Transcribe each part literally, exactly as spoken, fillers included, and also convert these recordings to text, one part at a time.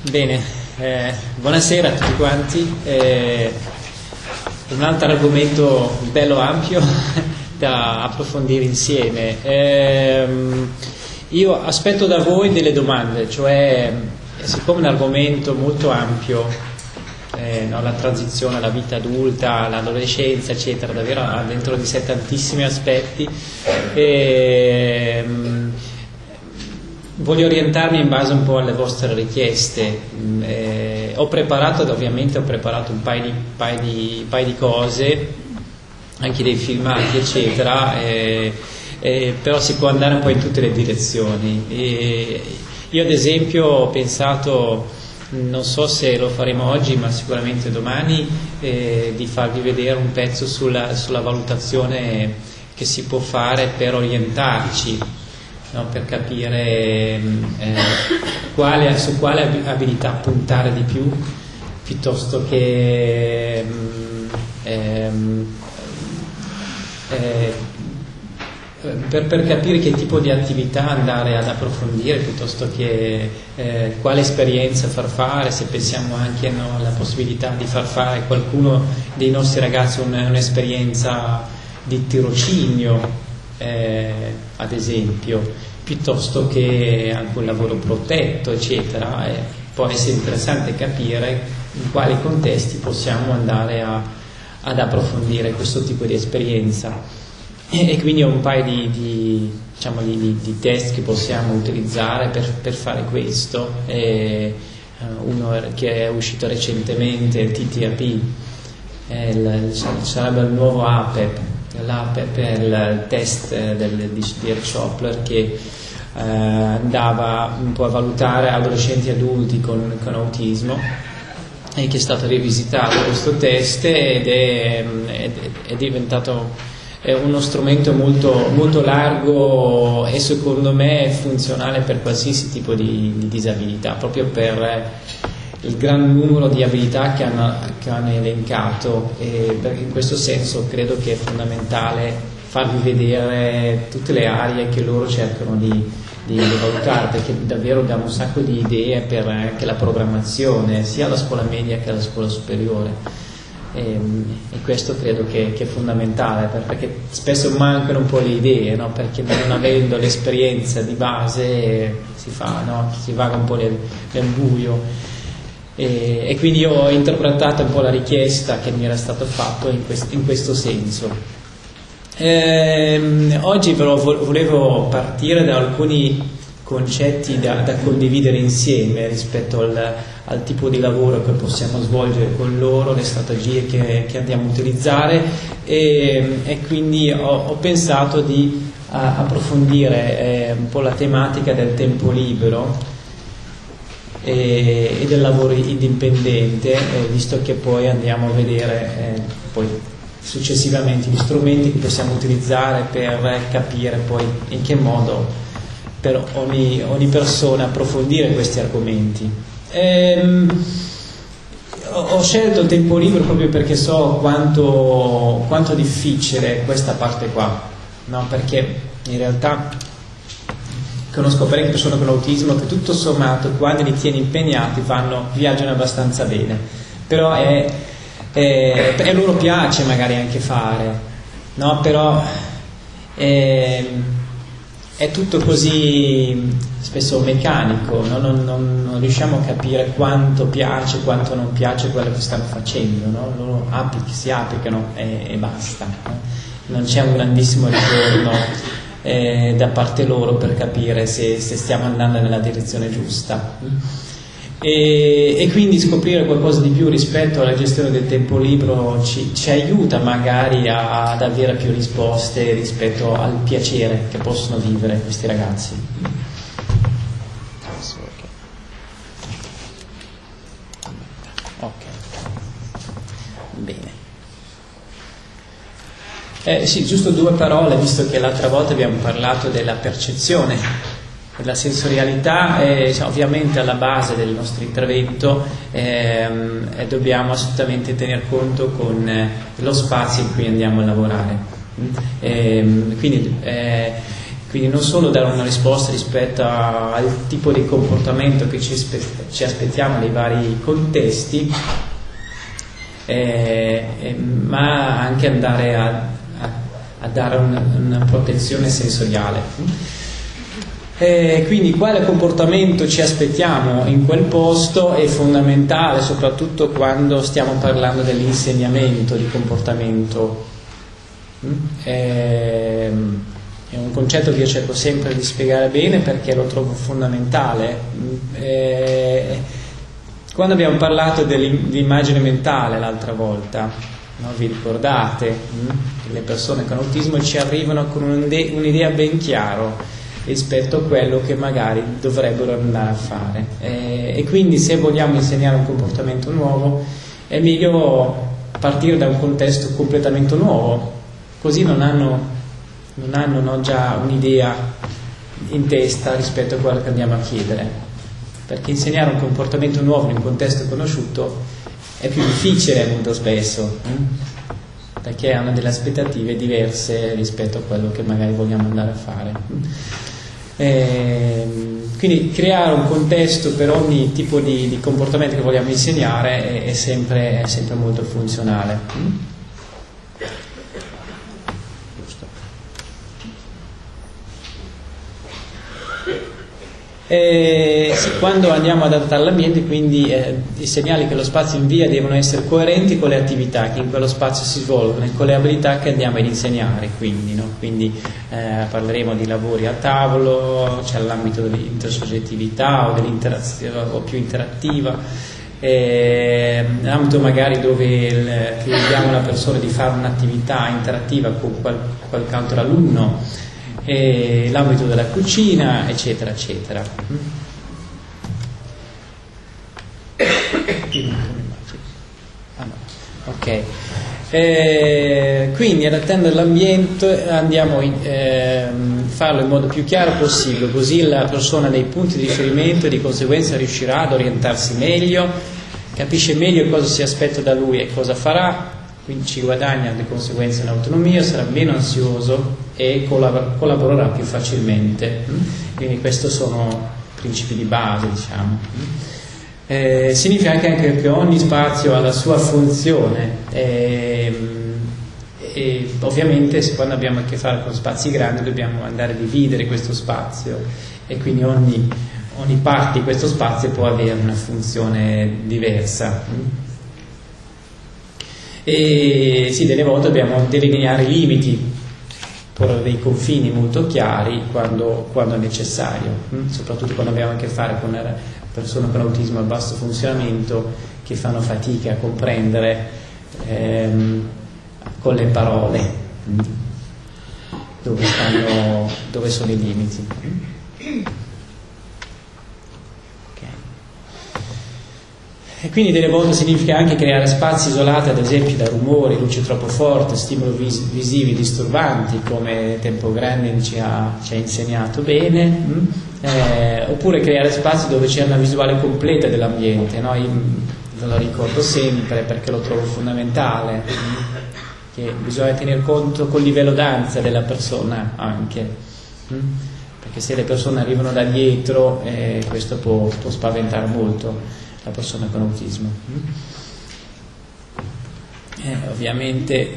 Bene, eh, buonasera a tutti quanti. Eh, un altro argomento bello ampio da approfondire insieme. Eh, io aspetto da voi delle domande, cioè, siccome è un argomento molto ampio, eh, no, la transizione, la vita adulta, l'adolescenza, eccetera, davvero ha dentro di sé tantissimi aspetti. Eh, Voglio orientarmi in base un po' alle vostre richieste. Eh, ho preparato, ovviamente ho preparato un paio di, paio di, paio di cose, anche dei filmati, eccetera, eh, eh, però si può andare un po' in tutte le direzioni. E io ad esempio ho pensato, non so se lo faremo oggi, ma sicuramente domani, eh, di farvi vedere un pezzo sulla, sulla valutazione che si può fare per orientarci. No, per capire eh, quale, su quale abilità puntare di più, piuttosto che ehm, eh, per, per capire che tipo di attività andare ad approfondire, piuttosto che eh, quale esperienza far fare, se pensiamo anche, no, alla possibilità di far fare a qualcuno dei nostri ragazzi un, un'esperienza di tirocinio, Eh, ad esempio, piuttosto che anche un lavoro protetto, eccetera. Eh, può essere interessante capire in quali contesti possiamo andare a, ad approfondire questo tipo di esperienza, e, e quindi ho un paio di, di, diciamo, di, di, di test che possiamo utilizzare per, per fare questo. Eh, uno che è uscito recentemente, il T T A P, eh, il, sarebbe il nuovo A P E P, l'A P E P è il test del, di, di Eric Schopler, che eh, andava un po' a valutare adolescenti e adulti con, con autismo, e che è stato rivisitato questo test ed è, è, è diventato è uno strumento molto, molto largo e secondo me funzionale per qualsiasi tipo di, di disabilità, proprio per il gran numero di abilità che hanno, che hanno elencato, e in questo senso credo che è fondamentale farvi vedere tutte le aree che loro cercano di, di valutare, perché davvero diamo un sacco di idee per anche la programmazione, sia alla scuola media che alla scuola superiore, e, e questo credo che, che è fondamentale, perché spesso mancano un po' le idee, no? Perché non avendo l'esperienza di base si fa, no? Si vaga un po' nel, nel buio. E, e quindi io ho interpretato un po' la richiesta che mi era stata fatta in, quest, in questo senso. Ehm, oggi però volevo partire da alcuni concetti da, da condividere insieme rispetto al, al tipo di lavoro che possiamo svolgere con loro, le strategie che, che andiamo a utilizzare, e, e quindi ho, ho pensato di a, approfondire eh, un po' la tematica del tempo libero e del lavoro indipendente, eh, visto che poi andiamo a vedere eh, poi successivamente gli strumenti che possiamo utilizzare per capire poi in che modo per ogni, ogni persona approfondire questi argomenti. Ehm, ho, ho scelto il tempo libero proprio perché so quanto, quanto difficile questa parte qua, no? Perché in realtà conosco parecchie persone con autismo che tutto sommato, quando li tieni impegnati, vanno, viaggiano abbastanza bene, però è, è, a loro piace magari anche fare, no? Però è, è tutto così spesso meccanico, no? non, non, non riusciamo a capire quanto piace, quanto non piace quello che stanno facendo, no? Loro applic- si applicano e, e basta, no? Non c'è un grandissimo ritorno Eh, da parte loro per capire se, se stiamo andando nella direzione giusta, e, e quindi scoprire qualcosa di più rispetto alla gestione del tempo libero ci, ci aiuta magari a, ad avere più risposte rispetto al piacere che possono vivere questi ragazzi. Ok, bene. Eh, sì, giusto due parole, visto che l'altra volta abbiamo parlato della percezione, della sensorialità, e ovviamente alla base del nostro intervento ehm, e dobbiamo assolutamente tener conto con eh, lo spazio in cui andiamo a lavorare. E, quindi eh, Quindi non solo dare una risposta rispetto a, al tipo di comportamento che ci, ci aspettiamo nei vari contesti, eh, eh, ma anche andare a, a, a dare una, una protezione sensoriale. Eh, quindi quale comportamento ci aspettiamo in quel posto è fondamentale, soprattutto quando stiamo parlando dell'insegnamento di comportamento. Eh, È un concetto che io cerco sempre di spiegare bene perché lo trovo fondamentale. Eh, quando abbiamo parlato dell'immagine mentale l'altra volta, no? Vi ricordate? Che le persone con autismo ci arrivano con un'idea ben chiara rispetto a quello che magari dovrebbero andare a fare. Eh, e quindi se vogliamo insegnare un comportamento nuovo è meglio partire da un contesto completamente nuovo, così non hanno non hanno no, già un'idea in testa rispetto a quello che andiamo a chiedere, perché insegnare un comportamento nuovo in un contesto conosciuto è più difficile molto spesso, hm? perché hanno delle aspettative diverse rispetto a quello che magari vogliamo andare a fare. E quindi creare un contesto per ogni tipo di, di comportamento che vogliamo insegnare è, è, sempre, è sempre molto funzionale. Hm? Eh, sì, quando andiamo ad adattare l'ambiente, quindi eh, i segnali che lo spazio invia devono essere coerenti con le attività che in quello spazio si svolgono e con le abilità che andiamo ad insegnare. Quindi, no? quindi eh, parleremo di lavori a tavolo, c'è cioè l'ambito dell'intersoggettività o dell'interazione o più interattiva, eh, l'ambito magari dove il, chiediamo alla persona di fare un'attività interattiva con qual, qualche altro alunno, e l'ambito della cucina, eccetera, eccetera. Ah, no. Ok. Eh, quindi adattando l'ambiente andiamo a eh, farlo in modo più chiaro possibile, così la persona ha dei punti di riferimento e di conseguenza riuscirà ad orientarsi meglio, capisce meglio cosa si aspetta da lui e cosa farà, quindi ci guadagna di conseguenza in autonomia, sarà meno ansioso e collaborerà più facilmente. Quindi questi sono principi di base, diciamo. Eh, significa anche, anche che ogni spazio ha la sua funzione e, e ovviamente quando abbiamo a che fare con spazi grandi dobbiamo andare a dividere questo spazio e quindi ogni, ogni parte di questo spazio può avere una funzione diversa. E sì, delle volte dobbiamo delineare i limiti, porre dei confini molto chiari quando, quando è necessario, hm? soprattutto quando abbiamo a che fare con persone con autismo a basso funzionamento che fanno fatica a comprendere ehm, con le parole hm? dove, stanno, dove sono i limiti. E quindi delle volte significa anche creare spazi isolati, ad esempio da rumori, luce troppo forte, stimoli vis- visivi disturbanti, come Tempo Grandin ci ha, ci ha insegnato bene, mh? Eh, oppure creare spazi dove c'è una visuale completa dell'ambiente, no? Io ve lo ricordo sempre perché lo trovo fondamentale, mh? che bisogna tener conto col livello d'ansia della persona anche, mh? perché se le persone arrivano da dietro eh, questo può, può spaventare molto la persona con autismo. Eh, ovviamente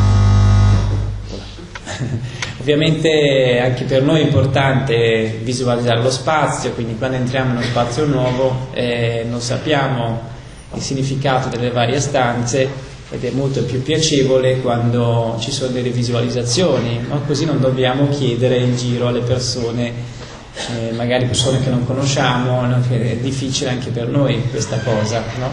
ovviamente anche per noi è importante visualizzare lo spazio, quindi quando entriamo in uno spazio nuovo eh, non sappiamo il significato delle varie stanze ed è molto più piacevole quando ci sono delle visualizzazioni, no? Così non dobbiamo chiedere in giro alle persone, Eh, magari persone che non conosciamo, no? Che è difficile anche per noi questa cosa, no?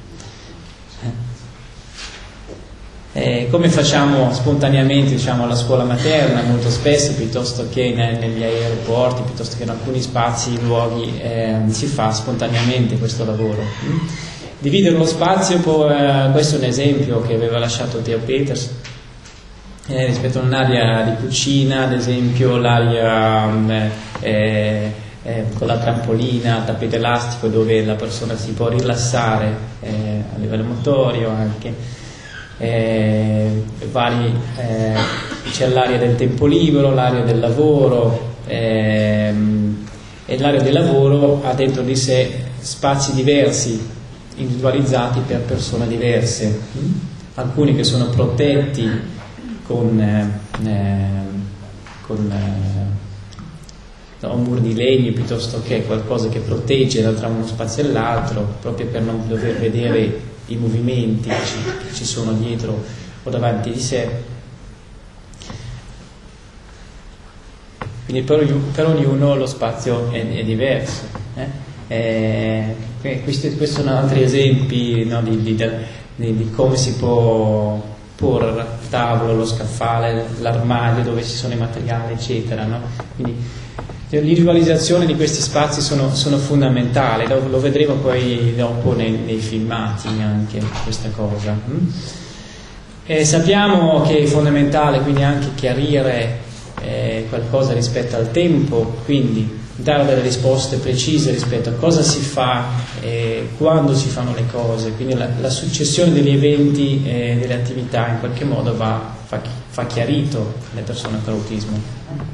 Eh, come facciamo spontaneamente, diciamo, alla scuola materna molto spesso, piuttosto che ne, negli aeroporti, piuttosto che in alcuni spazi, luoghi, eh, si fa spontaneamente questo lavoro. Mm? Dividere lo spazio, può, eh, questo è un esempio che aveva lasciato Theo Peters. Eh, rispetto a un'area di cucina, ad esempio l'area eh, eh, con la trampolina, il tappeto elastico dove la persona si può rilassare eh, a livello motorio anche, eh, vari, eh, c'è l'area del tempo libero, l'area del lavoro, ehm, e l'area del lavoro ha dentro di sé spazi diversi, individualizzati per persone diverse, alcuni che sono protetti con, eh, con eh, un muro di legno piuttosto che qualcosa che protegge tra uno spazio e l'altro, proprio per non dover vedere i movimenti che ci, che ci sono dietro o davanti di sé. Quindi per, per ognuno lo spazio è, è diverso. Eh? Eh, questi, questi sono altri esempi, no, di, di, di, di come si può porre il tavolo, lo scaffale, l'armadio dove ci sono i materiali, eccetera. No? Quindi l'individualizzazione di questi spazi sono, sono fondamentali, lo, lo vedremo poi dopo nei, nei filmati anche questa cosa. Mm? E sappiamo che è fondamentale quindi anche chiarire eh, qualcosa rispetto al tempo, quindi dare delle risposte precise rispetto a cosa si fa e quando si fanno le cose, quindi la, la successione degli eventi e delle attività in qualche modo va, fa, fa chiarito le persone con autismo.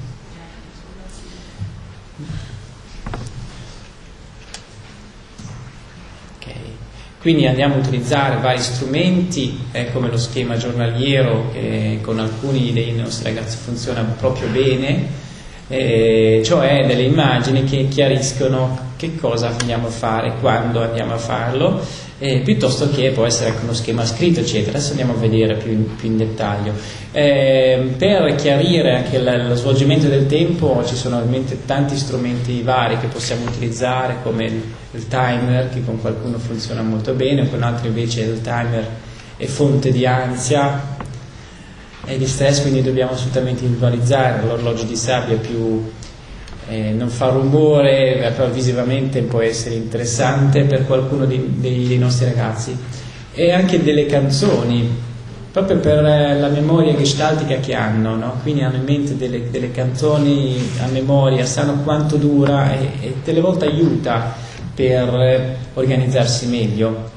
Quindi andiamo a utilizzare vari strumenti eh, come lo schema giornaliero che con alcuni dei nostri ragazzi funziona proprio bene, eh, cioè delle immagini che chiariscono che cosa andiamo a fare, quando andiamo a farlo, eh, piuttosto che può essere anche uno schema scritto, eccetera. Adesso andiamo a vedere più in, più in dettaglio. Eh, per chiarire anche l- lo svolgimento del tempo ci sono ovviamente tanti strumenti vari che possiamo utilizzare, come il, il timer, che con qualcuno funziona molto bene, con altri invece il timer è fonte di ansia e di stress, quindi dobbiamo assolutamente individualizzare. L'orologio di sabbia più eh, non fa rumore, però visivamente può essere interessante per qualcuno di, dei, dei nostri ragazzi, e anche delle canzoni proprio per la memoria gestaltica che hanno, no? Quindi hanno in mente delle, delle canzoni a memoria, sanno quanto dura e, e delle volte aiuta per organizzarsi meglio.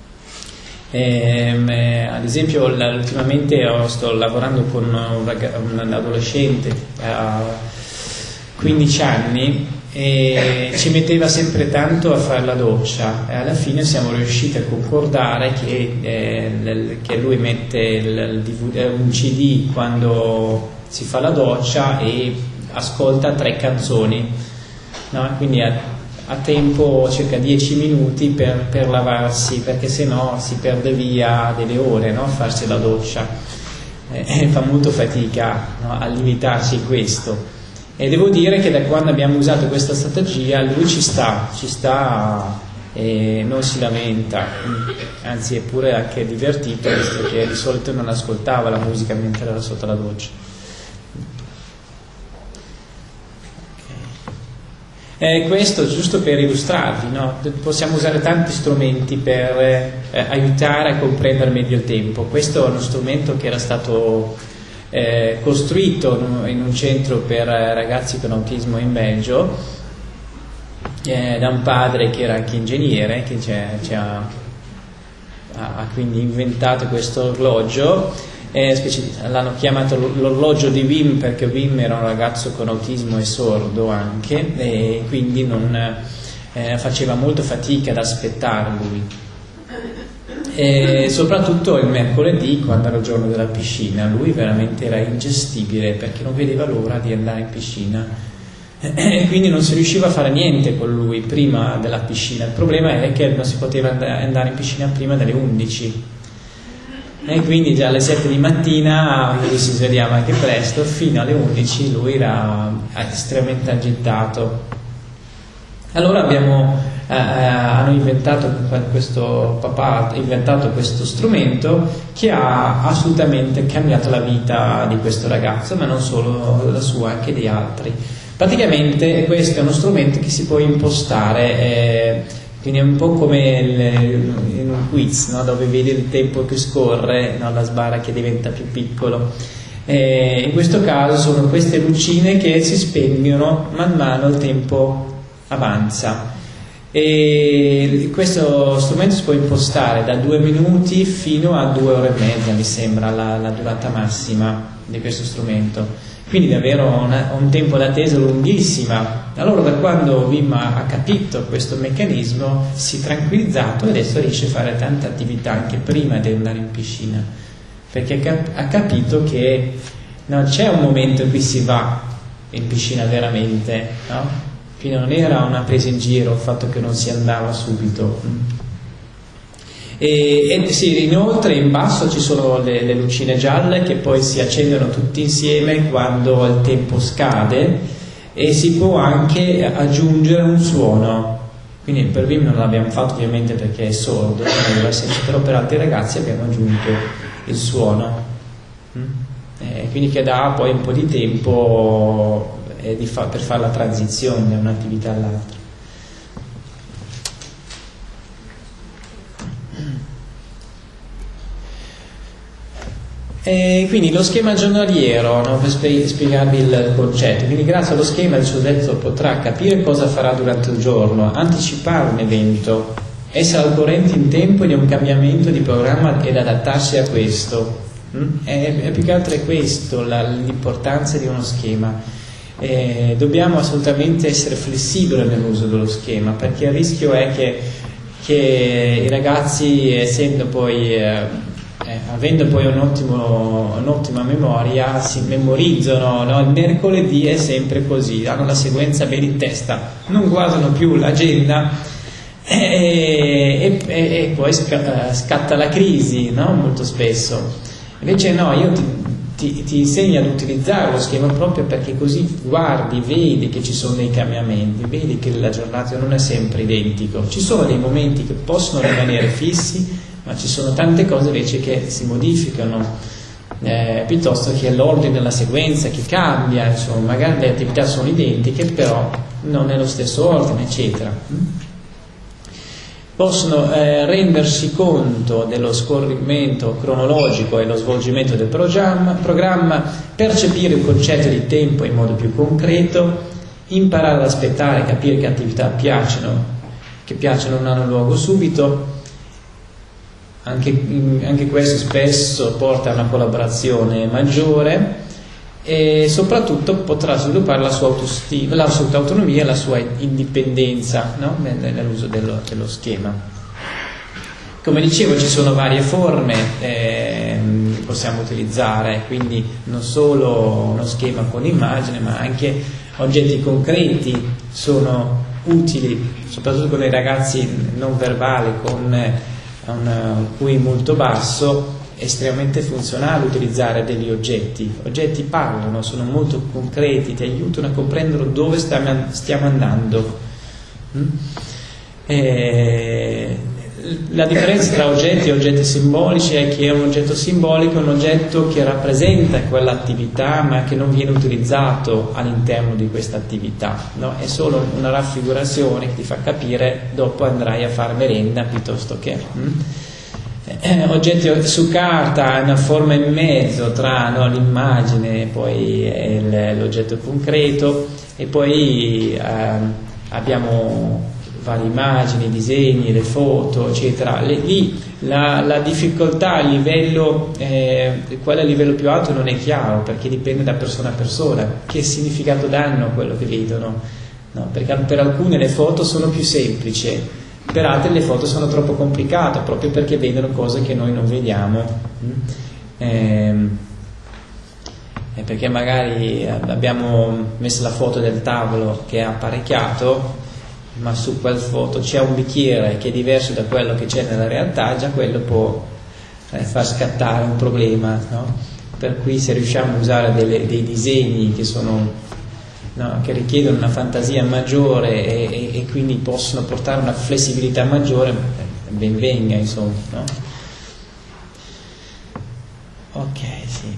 Ehm, eh, ad esempio ultimamente sto lavorando con un, ragazzo, un adolescente a quindici anni e ci metteva sempre tanto a fare la doccia, e alla fine siamo riusciti a concordare che, eh, che lui mette il D V D, un C D quando si fa la doccia e ascolta tre canzoni, no? Quindi a, a tempo circa dieci minuti per, per lavarsi, perché sennò si perde via delle ore, no? A farsi la doccia, eh, fa molto fatica, no? A limitarsi in questo. E devo dire che da quando abbiamo usato questa strategia lui ci sta, ci sta e non si lamenta, anzi è pure anche divertito, visto che di solito non ascoltava la musica mentre era sotto la doccia. Okay. E questo giusto per illustrarvi, no? Possiamo usare tanti strumenti per eh, aiutare a comprendere meglio il tempo. Questo è uno strumento che era stato Eh, costruito in un centro per ragazzi con autismo in Belgio eh, da un padre che era anche ingegnere, che c'è, c'è ha, ha quindi inventato questo orologio, eh, l'hanno chiamato l'orologio di Wim perché Wim era un ragazzo con autismo e sordo anche, e quindi non eh, faceva molto fatica ad aspettare lui. E soprattutto il mercoledì, quando era il giorno della piscina, lui veramente era ingestibile perché non vedeva l'ora di andare in piscina e quindi non si riusciva a fare niente con lui prima della piscina. Il problema è che non si poteva andare in piscina prima delle undici e quindi già alle sette di mattina lui si svegliava anche presto, fino alle undici lui era estremamente agitato. Allora abbiamo Eh, hanno inventato questo papà ha inventato questo strumento che ha assolutamente cambiato la vita di questo ragazzo, ma non solo la sua, anche di altri. Praticamente questo è uno strumento che si può impostare, eh, quindi è un po' come il, in un quiz, no? Dove vedi il tempo che scorre, no? La sbarra che diventa più piccolo. Eh, in questo caso sono queste lucine che si spengono man mano il tempo avanza. E questo strumento si può impostare da due minuti fino a due ore e mezza, mi sembra la, la durata massima di questo strumento, quindi davvero una, un tempo d'attesa lunghissima. Allora, da quando Wim ha, ha capito questo meccanismo, si è tranquillizzato e adesso riesce a fare tante attività anche prima di andare in piscina, perché ha, cap- ha capito che no, c'è un momento in cui si va in piscina veramente, no? Quindi non era una presa in giro il fatto che non si andava subito. E, e sì, inoltre in basso ci sono le, le lucine gialle che poi si accendono tutti insieme quando il tempo scade, e si può anche aggiungere un suono. Quindi per Wim non l'abbiamo fatto ovviamente perché è sordo, però per altri ragazzi abbiamo aggiunto il suono, e quindi che dà poi un po' di tempo di fa- per fare la transizione da un'attività all'altra. E quindi lo schema giornaliero, no? Per spie- spiegarvi il concetto, quindi grazie allo schema il soggetto potrà capire cosa farà durante il giorno, anticipare un evento, essere al corrente in tempo di un cambiamento di programma ed adattarsi a questo. Mm? È, è più che altro è questo la, l'importanza di uno schema. Eh, dobbiamo assolutamente essere flessibili nell'uso dello schema, perché il rischio è che, che i ragazzi, essendo poi eh, eh, avendo poi un ottimo, un'ottima memoria, si memorizzano, no? Il mercoledì è sempre così, hanno la sequenza bene in testa, non guardano più l'agenda e, e, e poi scatta, scatta la crisi, no? Molto spesso. Invece no, io ti Ti, ti insegna ad utilizzare lo schema proprio perché così guardi, vedi che ci sono dei cambiamenti, vedi che la giornata non è sempre identico, ci sono dei momenti che possono rimanere fissi, ma ci sono tante cose invece che si modificano, eh, piuttosto che l'ordine della sequenza che cambia, insomma, magari le attività sono identiche però non è lo stesso ordine, eccetera. Possono eh, rendersi conto dello scorrimento cronologico e lo svolgimento del programma, programma, percepire il concetto di tempo in modo più concreto, imparare ad aspettare, capire che attività piacciono, che piacciono non hanno luogo subito. Anche, anche questo spesso porta a una collaborazione maggiore, e soprattutto potrà sviluppare la sua autostima, la sua autonomia e la sua indipendenza, no? Nell'uso dello, dello schema. Come dicevo, ci sono varie forme eh, che possiamo utilizzare, quindi non solo uno schema con immagine, ma anche oggetti concreti sono utili, soprattutto con i ragazzi non verbali con un Q I molto basso. Estremamente funzionale utilizzare degli oggetti. Oggetti parlano, sono molto concreti, ti aiutano a comprendere dove stiamo andando. E la differenza tra oggetti e oggetti simbolici è che un oggetto simbolico è un oggetto che rappresenta quell'attività ma che non viene utilizzato all'interno di questa attività, no? È solo una raffigurazione che ti fa capire dopo andrai a fare merenda piuttosto che... Hm? Eh, oggetti su carta, una forma in mezzo tra no, l'immagine e poi il, l'oggetto concreto, e poi eh, abbiamo varie immagini, disegni, le foto, eccetera. Le, lì la, la difficoltà a livello, eh, quale a livello più alto non è chiaro, perché dipende da persona a persona, che significato danno a quello che vedono, no? Perché per alcune le foto sono più semplici, per altre le foto sono troppo complicate proprio perché vedono cose che noi non vediamo, eh, perché magari abbiamo messo la foto del tavolo che è apparecchiato, ma su quel foto c'è un bicchiere che è diverso da quello che c'è nella realtà, già quello può eh, far scattare un problema, no? Per cui se riusciamo a usare delle, dei disegni che sono No, che richiedono una fantasia maggiore e, e, e quindi possono portare una flessibilità maggiore, ben venga, insomma, no? Ok, sì.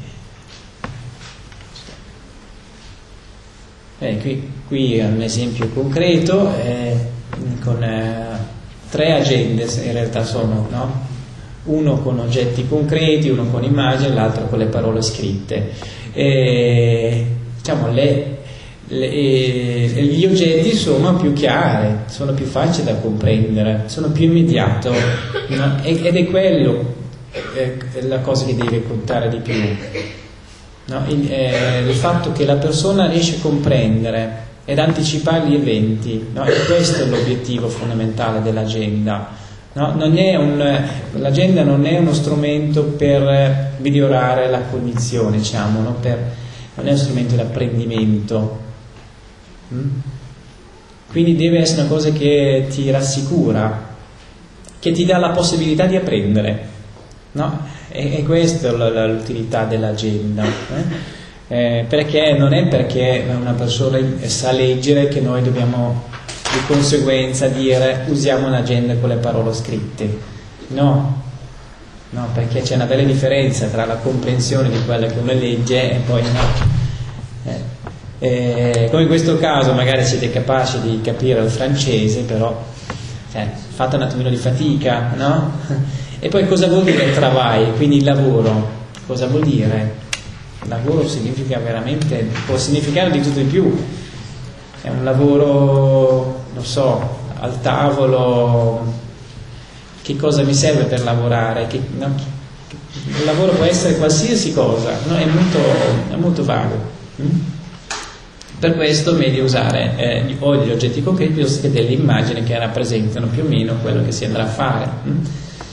Eh, qui, qui è un esempio concreto eh, con eh, tre agende, in realtà sono, no? Uno con oggetti concreti, uno con immagini, l'altro con le parole scritte. E, diciamo, le le, gli oggetti sono più chiari, sono più facili da comprendere, sono più immediato, no? Ed è quello eh, la cosa che deve contare di più, no? il, eh, il fatto che la persona riesce a comprendere ed anticipare gli eventi, no? E questo è l'obiettivo fondamentale dell'agenda, no? Non è un, l'agenda non è uno strumento per migliorare la cognizione, diciamo, no? Per, non è uno strumento di apprendimento, mm? Quindi deve essere una cosa che ti rassicura, che ti dà la possibilità di apprendere, no? E, e questa è l'utilità dell'agenda, eh? Eh, perché non è perché una persona sa leggere che noi dobbiamo di conseguenza dire usiamo un'agenda con le parole scritte, no, no, perché c'è una bella differenza tra la comprensione di quello che uno legge e poi no. Eh, eh, come in questo caso magari siete capaci di capire il francese, però cioè, fate un attimino di fatica, no? E poi cosa vuol dire travail, quindi il lavoro, cosa vuol dire? Lavoro significa veramente, può significare di tutto di più, è un lavoro, non so, al tavolo, che cosa mi serve per lavorare, che, no? Il lavoro può essere qualsiasi cosa, no? È molto, è molto vago, mm? Per questo è meglio usare eh, o gli oggetti concreti piuttosto che delle immagini che rappresentano più o meno quello che si andrà a fare, mm?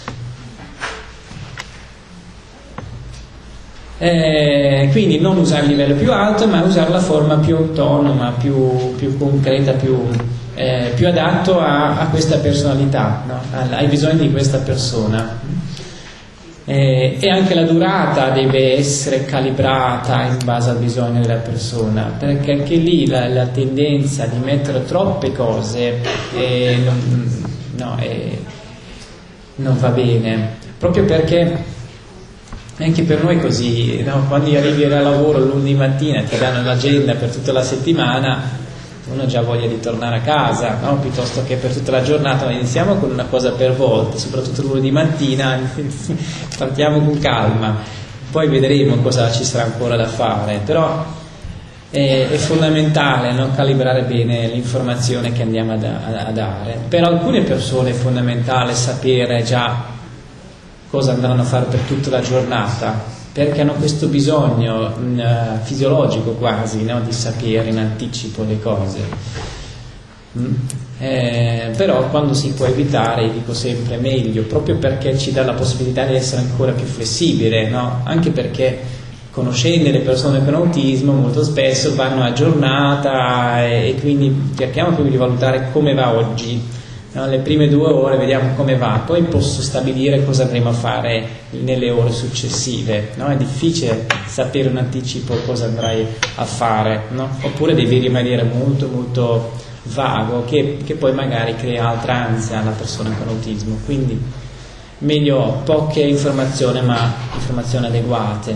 Eh, quindi non usare il livello più alto, ma usare la forma più autonoma, più, più concreta, più, eh, più adatto a, a questa personalità, no? Ai bisogni di questa persona. Eh, e anche la durata deve essere calibrata in base al bisogno della persona, perché anche lì la, la tendenza di mettere troppe cose eh, non, no, eh, non va bene, proprio perché anche per noi così, no? Quando arrivi al lavoro lunedì mattina ti danno l'agenda per tutta la settimana, uno ha già voglia di tornare a casa, no? Piuttosto che per tutta la giornata. Noi iniziamo con una cosa per volta, soprattutto lunedì mattina partiamo con calma, poi vedremo cosa ci sarà ancora da fare, però è, è fondamentale, no? Calibrare bene l'informazione che andiamo a, da, a dare. Per alcune persone è fondamentale sapere già cosa andranno a fare per tutta la giornata, perché hanno questo bisogno mh, fisiologico quasi, no? Di sapere in anticipo le cose. Mm. Eh, però quando si può evitare, dico sempre meglio, proprio perché ci dà la possibilità di essere ancora più flessibile, no? Anche perché conoscendo le persone con autismo molto spesso vanno a giornata e, e quindi cerchiamo proprio di valutare come va oggi. No, le prime due ore vediamo come va, poi posso stabilire cosa andremo a fare nelle ore successive, no? È difficile sapere in anticipo cosa andrai a fare, no? Oppure devi rimanere molto molto vago che, che poi magari crea altra ansia alla persona con autismo, quindi meglio poche informazioni ma informazioni adeguate.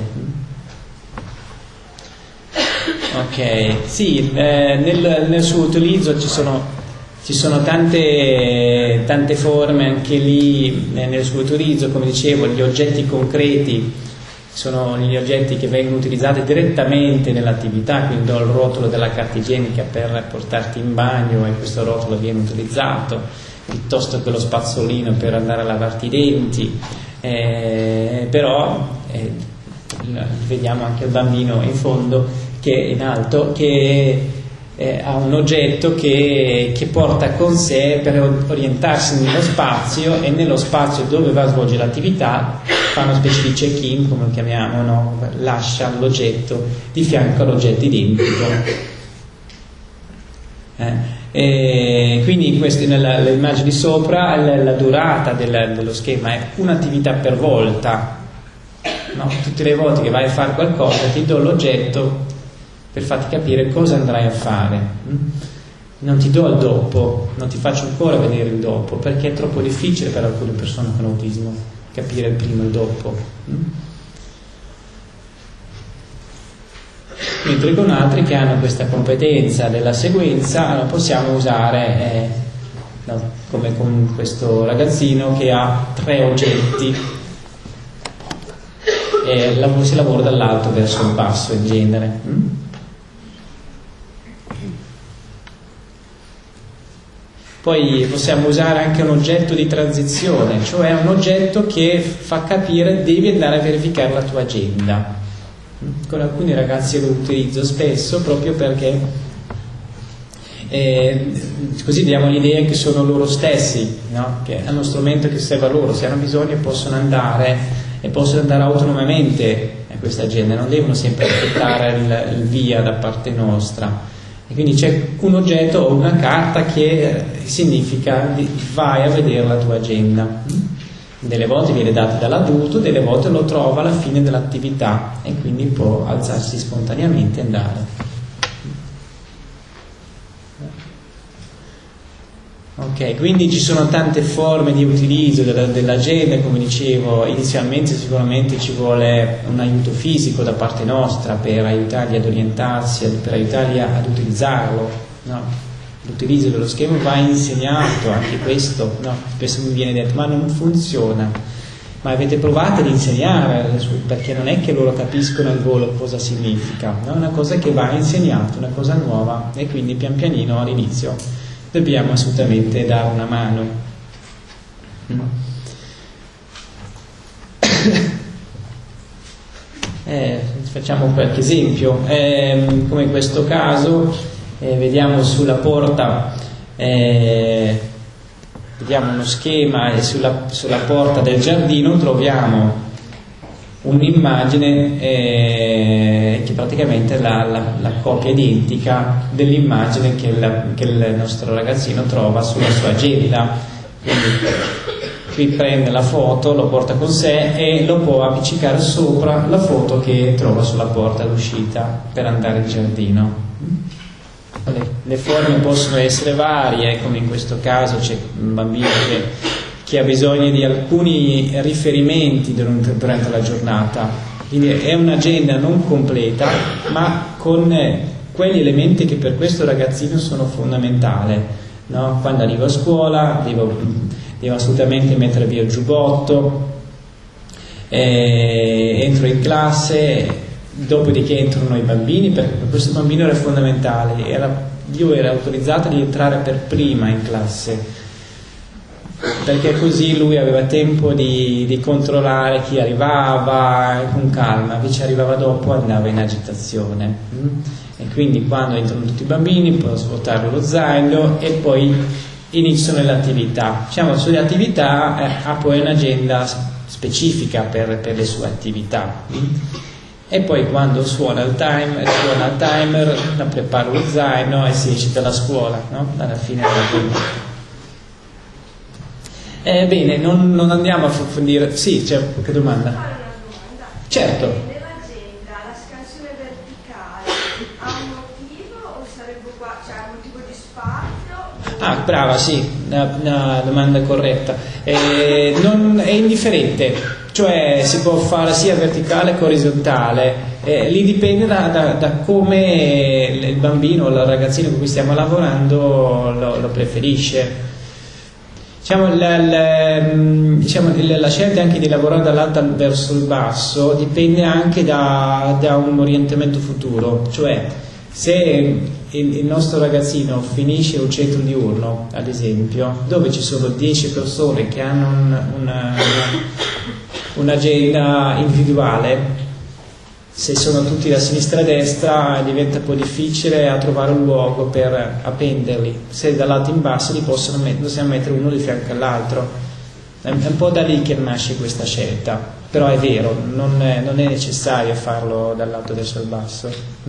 Ok, sì, eh, nel, nel suo utilizzo ci sono Ci sono tante, tante forme anche lì nel suo utilizzo, come dicevo, gli oggetti concreti sono gli oggetti che vengono utilizzati direttamente nell'attività, quindi do il rotolo della carta igienica per portarti in bagno e questo rotolo viene utilizzato, piuttosto che lo spazzolino per andare a lavarti i denti, eh, però eh, vediamo anche il bambino in fondo, che in alto, che Eh, ha un oggetto che, che porta con sé per orientarsi nello spazio, e nello spazio dove va a svolgere l'attività fa una specie di check-in, come lo chiamiamo, no? Lascia l'oggetto di fianco all'oggetto identico. Eh, e quindi questi, nella, nell'immagine di sopra la, la durata del, dello schema è un'attività per volta, no? Tutte le volte che vai a fare qualcosa ti do l'oggetto per farti capire cosa andrai a fare. Non ti do il dopo, non ti faccio ancora vedere il dopo, perché è troppo difficile per alcune persone con autismo capire il primo e il dopo. Mentre con altri che hanno questa competenza della seguenza possiamo usare, eh, no, come con questo ragazzino che ha tre oggetti e si lavora dall'alto verso il basso in genere. Poi possiamo usare anche un oggetto di transizione, cioè un oggetto che fa capire devi andare a verificare la tua agenda. Con alcuni ragazzi lo utilizzo spesso proprio perché eh, così diamo l'idea che sono loro stessi, no? Che hanno uno strumento che serve a loro, se hanno bisogno possono andare e possono andare autonomamente a questa agenda, non devono sempre aspettare il, il via da parte nostra. E quindi c'è un oggetto o una carta che significa vai a vedere la tua agenda. Delle volte viene data dall'adulto, delle volte lo trova alla fine dell'attività e quindi può alzarsi spontaneamente e andare. Ok, quindi ci sono tante forme di utilizzo della, dell'agenda, come dicevo, inizialmente sicuramente ci vuole un aiuto fisico da parte nostra per aiutarli ad orientarsi, per aiutarli ad utilizzarlo, no? L'utilizzo dello schema va insegnato, anche questo, no? Spesso mi viene detto, ma non funziona, ma avete provato ad insegnare, perché non è che loro capiscono al volo cosa significa, no? È una cosa che va insegnata, una cosa nuova, e quindi pian pianino all'inizio dobbiamo assolutamente dare una mano. Eh, facciamo qualche esempio, eh, come in questo caso, eh, vediamo sulla porta, eh, vediamo uno schema e sulla, sulla porta del giardino troviamo un'immagine eh, che praticamente è la, la, la copia identica dell'immagine che, la, che il nostro ragazzino trova sulla sua agenda. Quindi qui prende la foto, lo porta con sé e lo può appiccicare sopra la foto che trova sulla porta d'uscita per andare in giardino. Le, le forme possono essere varie, come in questo caso c'è un bambino che che ha bisogno di alcuni riferimenti durante la giornata, quindi è un'agenda non completa ma con quegli elementi che per questo ragazzino sono fondamentali, no? Quando arrivo a scuola devo, devo assolutamente mettere via il giubbotto, eh, entro in classe, dopodiché entrano i bambini, perché per questo bambino era fondamentale, era, io ero autorizzata di entrare per prima in classe, perché così lui aveva tempo di, di controllare chi arrivava con calma, invece arrivava dopo e andava in agitazione. E quindi quando entrano tutti i bambini può svuotare lo zaino e poi iniziano le attività. Diciamo, sulle attività eh, ha poi un'agenda specifica per, per le sue attività. E poi quando suona il timer, suona il timer, la preparo lo zaino e si esce dalla scuola, no? Alla fine della giornata. Eh, bene, non, non andiamo a approfondire. Sì, c'è qualche domanda? Fare una domanda. Certo. Nell'agenda la scansione verticale ha un motivo o sarebbe qua, cioè un motivo di spazio? Ah, brava, sì, una, una domanda corretta. Eh, non, è indifferente, cioè si può fare sia verticale che orizzontale. Eh, lì dipende da, da, da come il bambino o il ragazzino con cui stiamo lavorando lo, lo preferisce. Diciamo, la, la, diciamo, la scelta anche di lavorare dall'alto verso il basso dipende anche da, da un orientamento futuro, cioè se il, il nostro ragazzino finisce un centro diurno, ad esempio, dove ci sono dieci persone che hanno un, una, un'agenda individuale, se sono tutti da sinistra a destra diventa un po' difficile a trovare un luogo per appenderli. Se dall'alto in basso li possono met- possiamo mettere uno di fianco all'altro. È un po' da lì che nasce questa scelta, però è vero, non è, non è necessario farlo dall'alto verso il basso. Mm?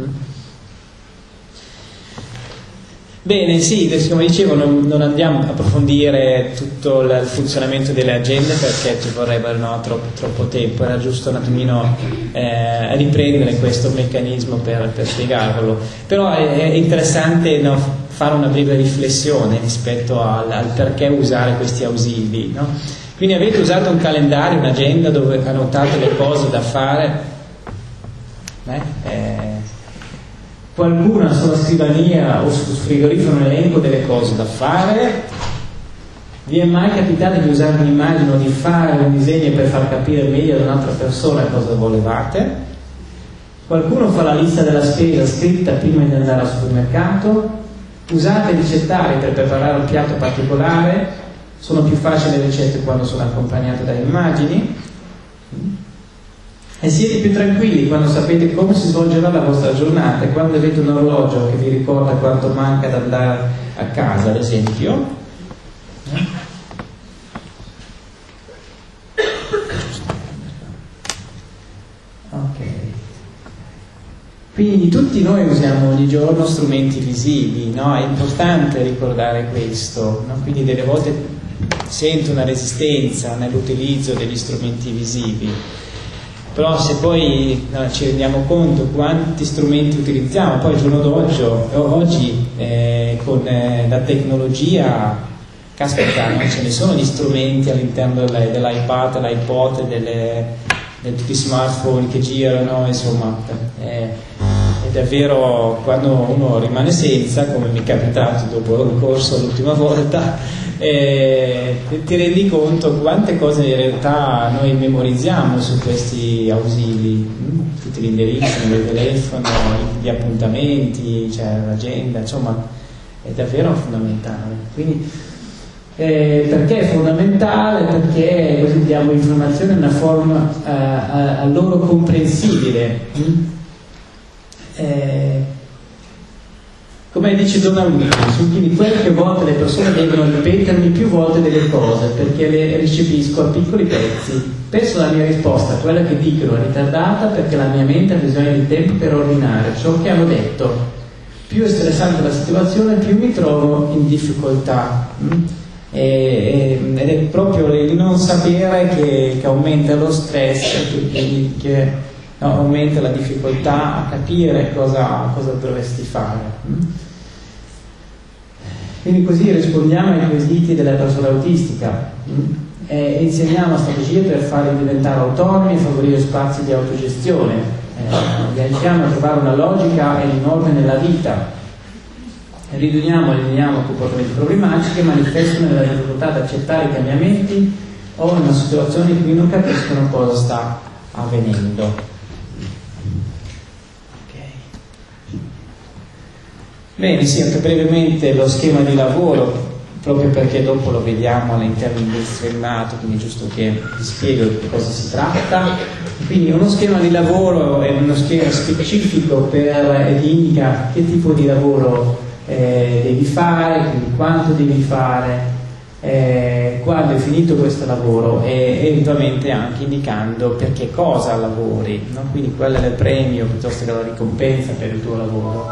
Bene, sì, come dicevo non, non andiamo a approfondire tutto il funzionamento delle agende perché ci vorrebbe no, troppo, troppo tempo, era giusto un attimino eh, riprendere questo meccanismo per, per spiegarlo, però è, è interessante no, fare una breve riflessione rispetto al, al perché usare questi ausili, no? Quindi avete usato un calendario, un'agenda dove annotate le cose da fare? Eh? Eh, Qualcuno sulla scrivania o sul frigorifero un elenco delle cose da fare? Vi è mai capitato di usare un'immagine o di fare un disegno per far capire meglio ad un'altra persona cosa volevate? Qualcuno fa la lista della spesa scritta prima di andare al supermercato? Usate ricettari per preparare un piatto particolare, sono più facili le ricette quando sono accompagnate da immagini. E siete più tranquilli quando sapete come si svolgerà la vostra giornata e quando avete un orologio che vi ricorda quanto manca da andare a casa, ad esempio. Ok. Quindi tutti noi usiamo ogni giorno strumenti visivi, no? È importante ricordare questo, no? Quindi delle volte sento una resistenza nell'utilizzo degli strumenti visivi. Però se poi no, ci rendiamo conto quanti strumenti utilizziamo, poi il giorno d'oggi, oggi eh, con eh, la tecnologia, caspita, non ce ne sono gli strumenti all'interno dell'iPad, dell'iPod, delle, di tutti i smartphone che girano, insomma, eh, è davvero quando uno rimane senza, come mi è capitato dopo il corso l'ultima volta, e ti rendi conto quante cose in realtà noi memorizziamo su questi ausili, tutti gli indirizzi del telefono, gli appuntamenti, cioè l'agenda, insomma è davvero fondamentale. Quindi eh, perché è fondamentale? Perché così diamo informazione in una forma eh, a, a loro comprensibile. Eh, Come dice Donald Wilson, quindi quelle volte le persone devono ripetermi più volte delle cose perché le recepisco a piccoli pezzi. Spesso la mia risposta, quella che dicono, è ritardata perché la mia mente ha bisogno di tempo per ordinare ciò che hanno detto. Più è stressante la situazione, più mi trovo in difficoltà. E, ed è proprio il non sapere che, che aumenta lo stress, che, che no, aumenta la difficoltà a capire cosa, cosa dovresti fare. Quindi così rispondiamo ai quesiti della persona autistica e insegniamo strategie per farli diventare autonomi e favorire spazi di autogestione. Eh, li aiutiamo a trovare una logica e un ordine nella vita. Riduciamo e eliminiamo comportamenti problematici che manifestano nella difficoltà ad accettare i cambiamenti o in una situazione in cui non capiscono cosa sta avvenendo. Bene, sì, anche brevemente lo schema di lavoro, proprio perché dopo lo vediamo all'interno del filmato, quindi è giusto che vi spiego di cosa si tratta. Quindi uno schema di lavoro è uno schema specifico per, ed indica che tipo di lavoro eh, devi fare, quindi quanto devi fare, eh, quando è finito questo lavoro e eventualmente anche indicando per che cosa lavori, no? Quindi qual è il premio piuttosto che la ricompensa per il tuo lavoro.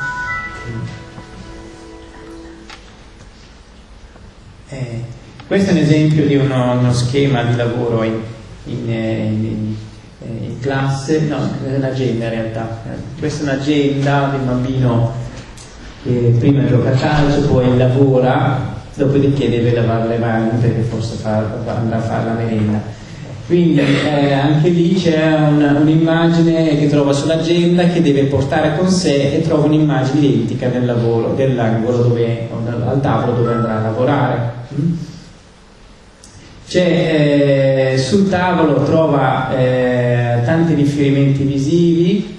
Eh, questo è un esempio di uno, uno schema di lavoro in, in, in, in classe, no, è un'agenda in realtà. Questa è un'agenda di un bambino che prima gioca a calcio, poi lavora, dopodiché deve lavare le mani perché forse fa, andrà a fare la merenda. Quindi eh, anche lì c'è una, un'immagine che trova sull'agenda che deve portare con sé e trova un'immagine identica del lavoro, dell'angolo dove, al tavolo dove andrà a lavorare. C'è, eh, sul tavolo trova eh, tanti riferimenti visivi,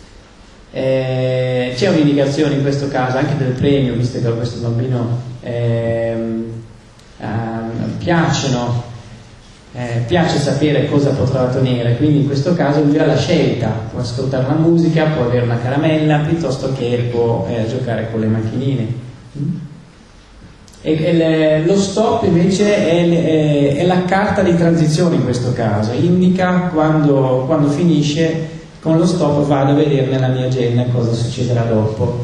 eh, c'è un'indicazione in questo caso anche del premio, visto che a questo bambino eh, eh, piacciono Eh, piace sapere cosa potrà ottenere, quindi in questo caso lui ha la scelta, può ascoltare la musica, può avere una caramella, piuttosto che può eh, giocare con le macchinine. E, e le, lo stop invece è, è, è la carta di transizione in questo caso, indica quando, quando finisce, con lo stop vado a vedere nella mia agenda cosa succederà dopo.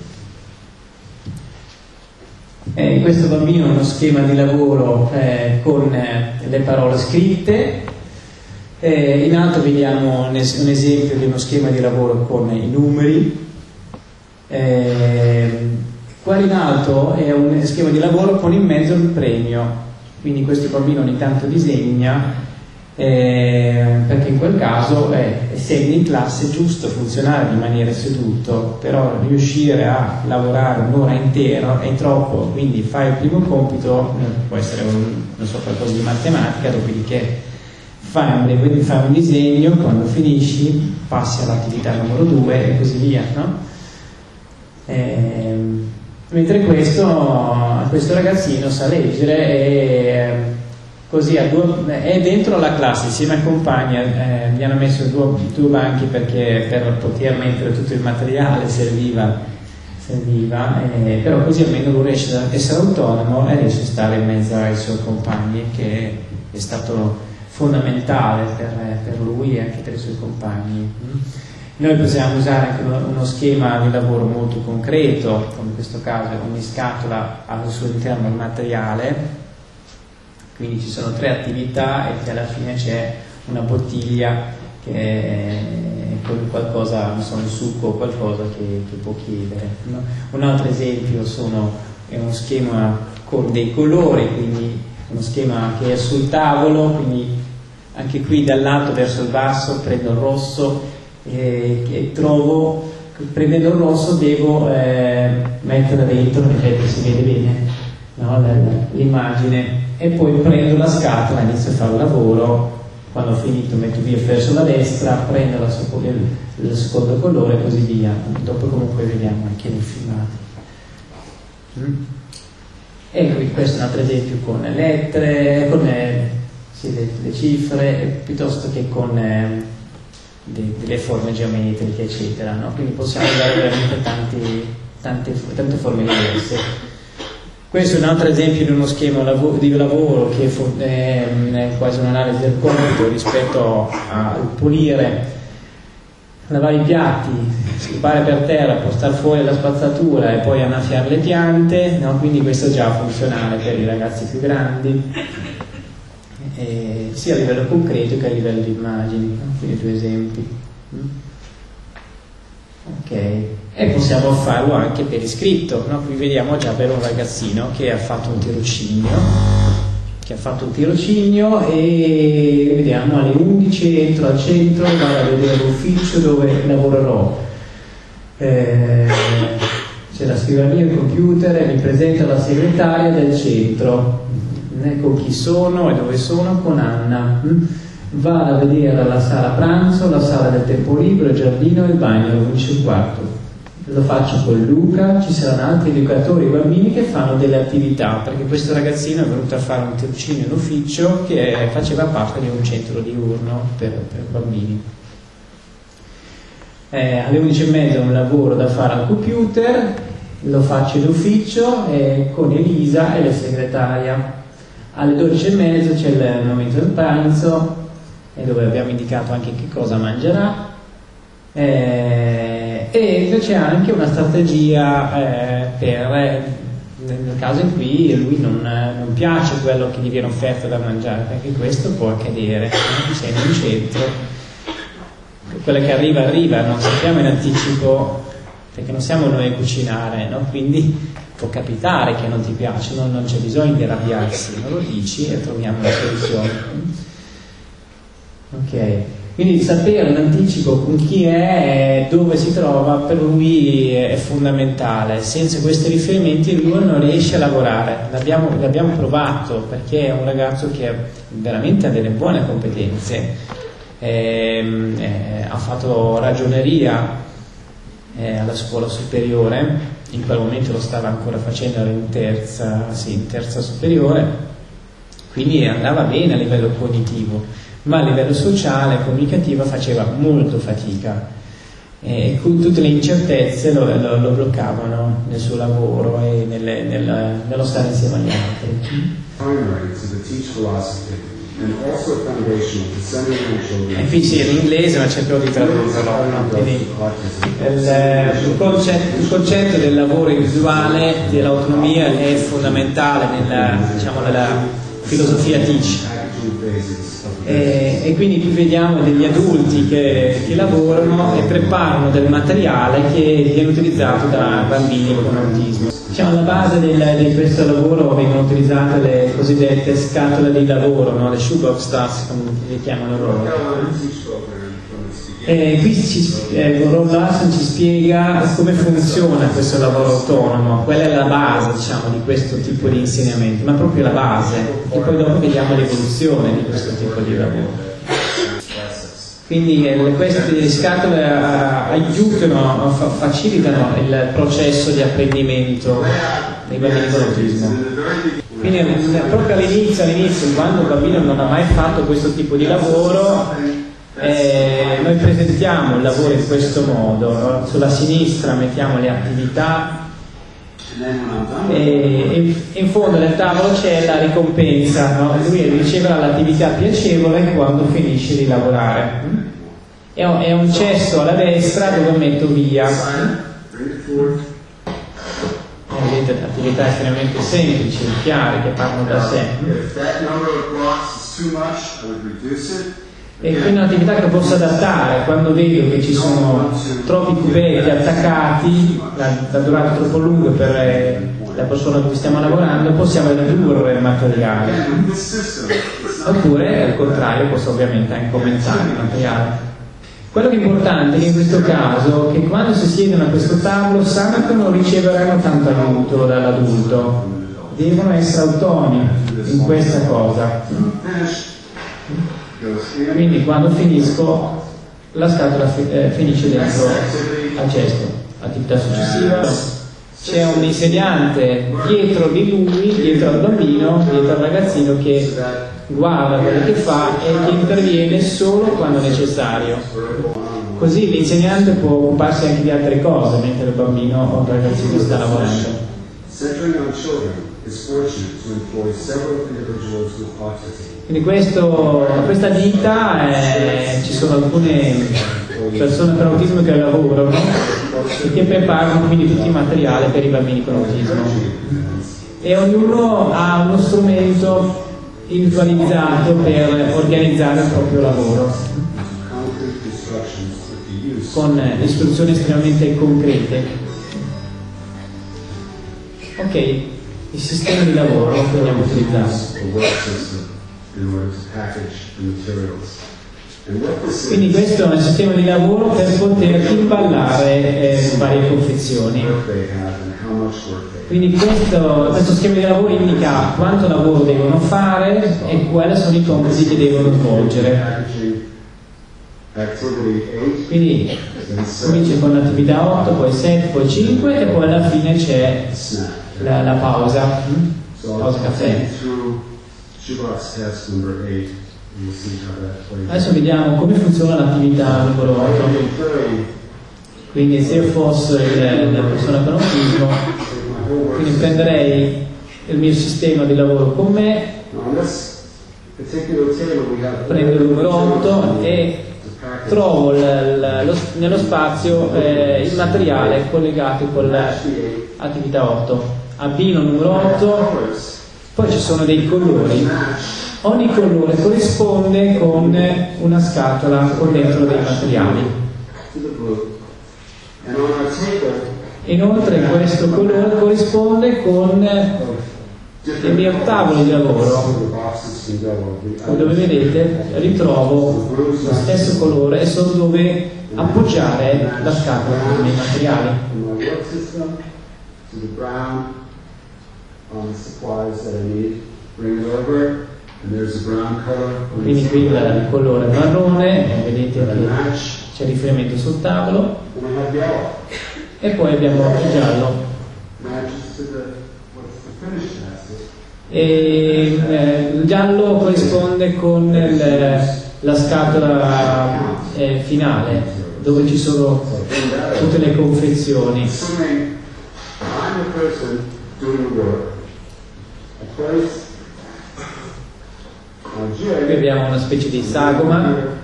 Eh, questo bambino ha uno schema di lavoro eh, con eh, le parole scritte, eh, in alto vediamo un, es- un esempio di uno schema di lavoro con i numeri, eh, qua in alto è un schema di lavoro con in mezzo il premio, quindi questo bambino ogni tanto disegna, eh, perché in quel caso eh, essendo in classe è giusto funzionare di maniera seduto, però riuscire a lavorare un'ora intera è troppo, quindi fai il primo compito, può essere un, non so, qualcosa di matematica, dopodiché fai un, quindi fai un disegno, quando finisci passi all'attività numero due e così via, no? Eh, mentre questo, questo ragazzino sa leggere e così a due, è dentro la classe insieme ai compagni, eh, gli hanno messo due, due banchi perché per poter mettere tutto il materiale serviva, serviva eh, però così almeno lui riesce ad essere autonomo e riesce a stare in mezzo ai suoi compagni, che è stato fondamentale per, per lui e anche per i suoi compagni. Noi possiamo usare anche uno, uno schema di lavoro molto concreto, come in questo caso ogni scatola ha al suo interno il materiale, quindi ci sono tre attività e che alla fine c'è una bottiglia che è con qualcosa, non so, un succo o qualcosa che, che può chiedere, no? Un altro esempio sono, è uno schema con dei colori, quindi uno schema che è sul tavolo, quindi anche qui dall'alto verso il basso prendo il rosso e, e trovo, prendendo il rosso devo eh, mettere dentro, perché si vede bene, no? L'immagine, e poi prendo la scatola, inizio a fare il lavoro, quando ho finito metto via verso la destra, prendo la so- il, il secondo colore e così via. Dopo comunque vediamo anche nei filmati. Mm. E qui questo è un altro esempio con le lettere, con le, sì, le, le cifre, piuttosto che con eh, de, delle forme geometriche, eccetera, no? Quindi possiamo usare veramente tanti, tante, tante forme diverse. Questo è un altro esempio di uno schema di lavoro che è quasi un'analisi del compito rispetto al pulire, lavare i piatti, scopare per terra, portare fuori la spazzatura e poi annaffiare le piante, no? Quindi questo è già funzionale per i ragazzi più grandi, e sia a livello concreto che a livello di immagini, no? Quindi due esempi. Ok, e possiamo farlo anche per iscritto, no? Qui vediamo già per un ragazzino che ha fatto un tirocinio, che ha fatto un tirocinio e vediamo alle undici entro al centro, vado a vedere l'ufficio dove lavorerò. Eh, c'è la scrivania, il computer e mi presenta la segretaria del centro. Ecco chi sono e dove sono con Anna. Vado a vedere la sala pranzo, la sala del tempo libero, il giardino e il bagno, undici e un quarto. Lo faccio con Luca, ci saranno altri educatori e bambini che fanno delle attività, perché questo ragazzino è venuto a fare un tirocinio in ufficio che faceva parte di un centro diurno per, per bambini. Eh, alle undici e mezza un lavoro da fare al computer, lo faccio in ufficio eh, con Elisa e la segretaria. Alle dodici e mezza c'è il momento del pranzo, e dove abbiamo indicato anche che cosa mangerà, eh, e c'è anche una strategia eh, per nel caso in cui lui non, non piace quello che gli viene offerto da mangiare, perché questo può accadere, sei in un centro, quella che arriva arriva, non sappiamo in anticipo, perché non siamo noi a cucinare, no? Quindi può capitare che non ti piace, non, non c'è bisogno di arrabbiarsi, non lo dici e troviamo una soluzione. Ok, quindi sapere in anticipo con chi è e dove si trova per lui è fondamentale. Senza questi riferimenti lui non riesce a lavorare. L'abbiamo, l'abbiamo provato, perché è un ragazzo che veramente ha delle buone competenze, eh, eh, ha fatto ragioneria eh, alla scuola superiore, in quel momento lo stava ancora facendo, era in terza, sì, in terza superiore, quindi andava bene a livello cognitivo, ma a livello sociale e comunicativo faceva molto fatica e con tutte le incertezze lo, lo, lo bloccavano nel suo lavoro e nelle, nel, nello stare insieme agli altri. E qui sì, in inglese, ma cercherò di tradurlo. Quindi, il, il, concetto, il concetto del lavoro individuale, dell'autonomia, è fondamentale nella, diciamo, nella filosofia Teach. E, e quindi qui vediamo degli adulti che, che lavorano e preparano del materiale che viene utilizzato da bambini con autismo. Diciamo, alla base del, di questo lavoro vengono utilizzate le cosiddette scatole di lavoro, no? Le shoebox tasks, come le chiamano loro. E qui ci, eh, Ron Larson ci spiega come funziona questo lavoro autonomo, qual è la base, diciamo, di questo tipo di insegnamento, ma proprio la base, e poi dopo vediamo l'evoluzione di questo tipo di lavoro. Quindi eh, queste scatole eh, aiutano, fa, facilitano il processo di apprendimento dei bambini con autismo. Quindi eh, proprio all'inizio, all'inizio, quando il bambino non ha mai fatto questo tipo di lavoro, eh, noi presentiamo il lavoro in questo modo, no? Sulla sinistra mettiamo le attività e in fondo nel tavolo c'è la ricompensa, no? Lui riceverà l'attività piacevole quando finisce di lavorare. È un, è un cesto alla destra dove metto via. Vedete, attività estremamente semplici, chiare, che partono da sé. E quindi è un'attività che posso adattare quando vedo che ci sono troppi cubetti attaccati, la, la durata è troppo lunga per eh, la persona con cui stiamo lavorando, possiamo ridurre il materiale. Oppure al contrario posso ovviamente anche aumentare il materiale. Quello che è importante è che in questo caso che quando si siedono a questo tavolo sanno che non riceveranno tanto aiuto dall'adulto, devono essere autonomi in questa cosa. Quindi quando finisco la scatola fi- eh, finisce dentro al cesto. Attività successiva, c'è un insegnante dietro di lui, dietro al bambino, dietro al ragazzino che guarda quello che fa e che interviene solo quando necessario. Così l'insegnante può occuparsi anche di altre cose mentre il bambino o il ragazzino sta lavorando. Quindi questo, questa ditta è, ci sono alcune persone per autismo che lavorano e che preparano quindi tutti i materiali per i bambini con autismo e ognuno ha uno strumento individualizzato per organizzare il proprio lavoro con istruzioni estremamente concrete. Ok, il sistema di lavoro che andiamo a utilizzare. Quindi questo è un sistema di lavoro per poter imballare eh, varie confezioni. Quindi questo, questo schema di lavoro indica quanto lavoro devono fare e quali sono i compiti che devono svolgere. Quindi comincia con l'attività otto, poi sette, poi cinque e poi alla fine c'è la, la pausa, pausa caffè. Adesso vediamo come funziona l'attività numero otto. Quindi se io fossi la persona con autismo, quindi prenderei il mio sistema di lavoro con me, prendo il numero otto e trovo l, l, lo, nello spazio eh, il materiale collegato con l'attività otto. Abbino il numero otto, poi ci sono dei colori. Ogni colore corrisponde con una scatola con dentro dei materiali. Inoltre questo colore corrisponde con il mio tavolo di lavoro, dove vedete ritrovo lo stesso colore e so dove appoggiare la scatola con i miei materiali. Quindi qui il colore marrone, vedete che c'è riferimento sul tavolo, e poi abbiamo il giallo. E eh, il giallo corrisponde con il, la scatola eh, finale, dove ci sono tutte le confezioni. Qui abbiamo una specie di sagoma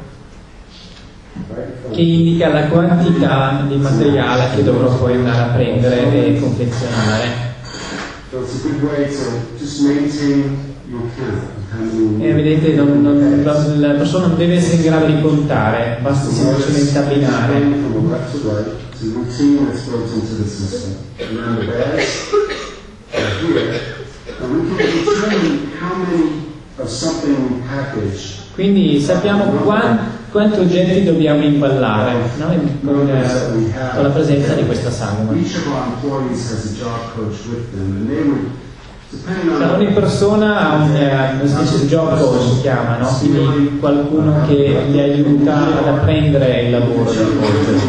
che indica la quantità di materiale che dovrò poi andare a prendere e confezionare. E vedete, non, non, la, la persona non deve essere in grado di contare, basta semplicemente abbinare. Quindi sappiamo quanti, quanti oggetti dobbiamo imballare, no? con, eh, con la presenza di questa sagoma. Cioè, ogni persona ha un, una specie di job coach, si chiama, no? Quindi qualcuno che li aiuta ad apprendere il lavoro del coach.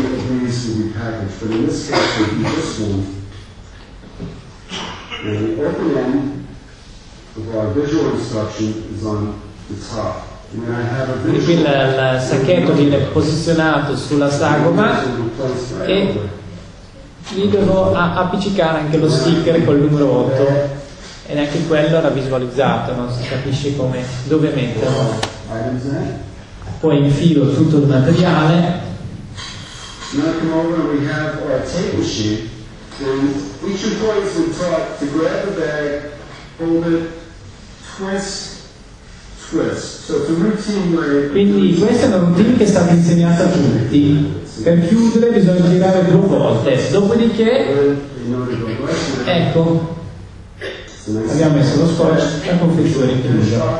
Quindi qui il, il sacchetto viene posizionato sulla sagoma e lì devo appiccicare anche lo sticker col numero otto. E anche quello era visualizzato, non si capisce come, dove metterlo. Poi infilo tutto il materiale. Quindi questa è una routine che è stata insegnata a tutti. Per chiudere bisogna girare due volte, dopodiché ecco, abbiamo messo lo scotch, la confezione chiusa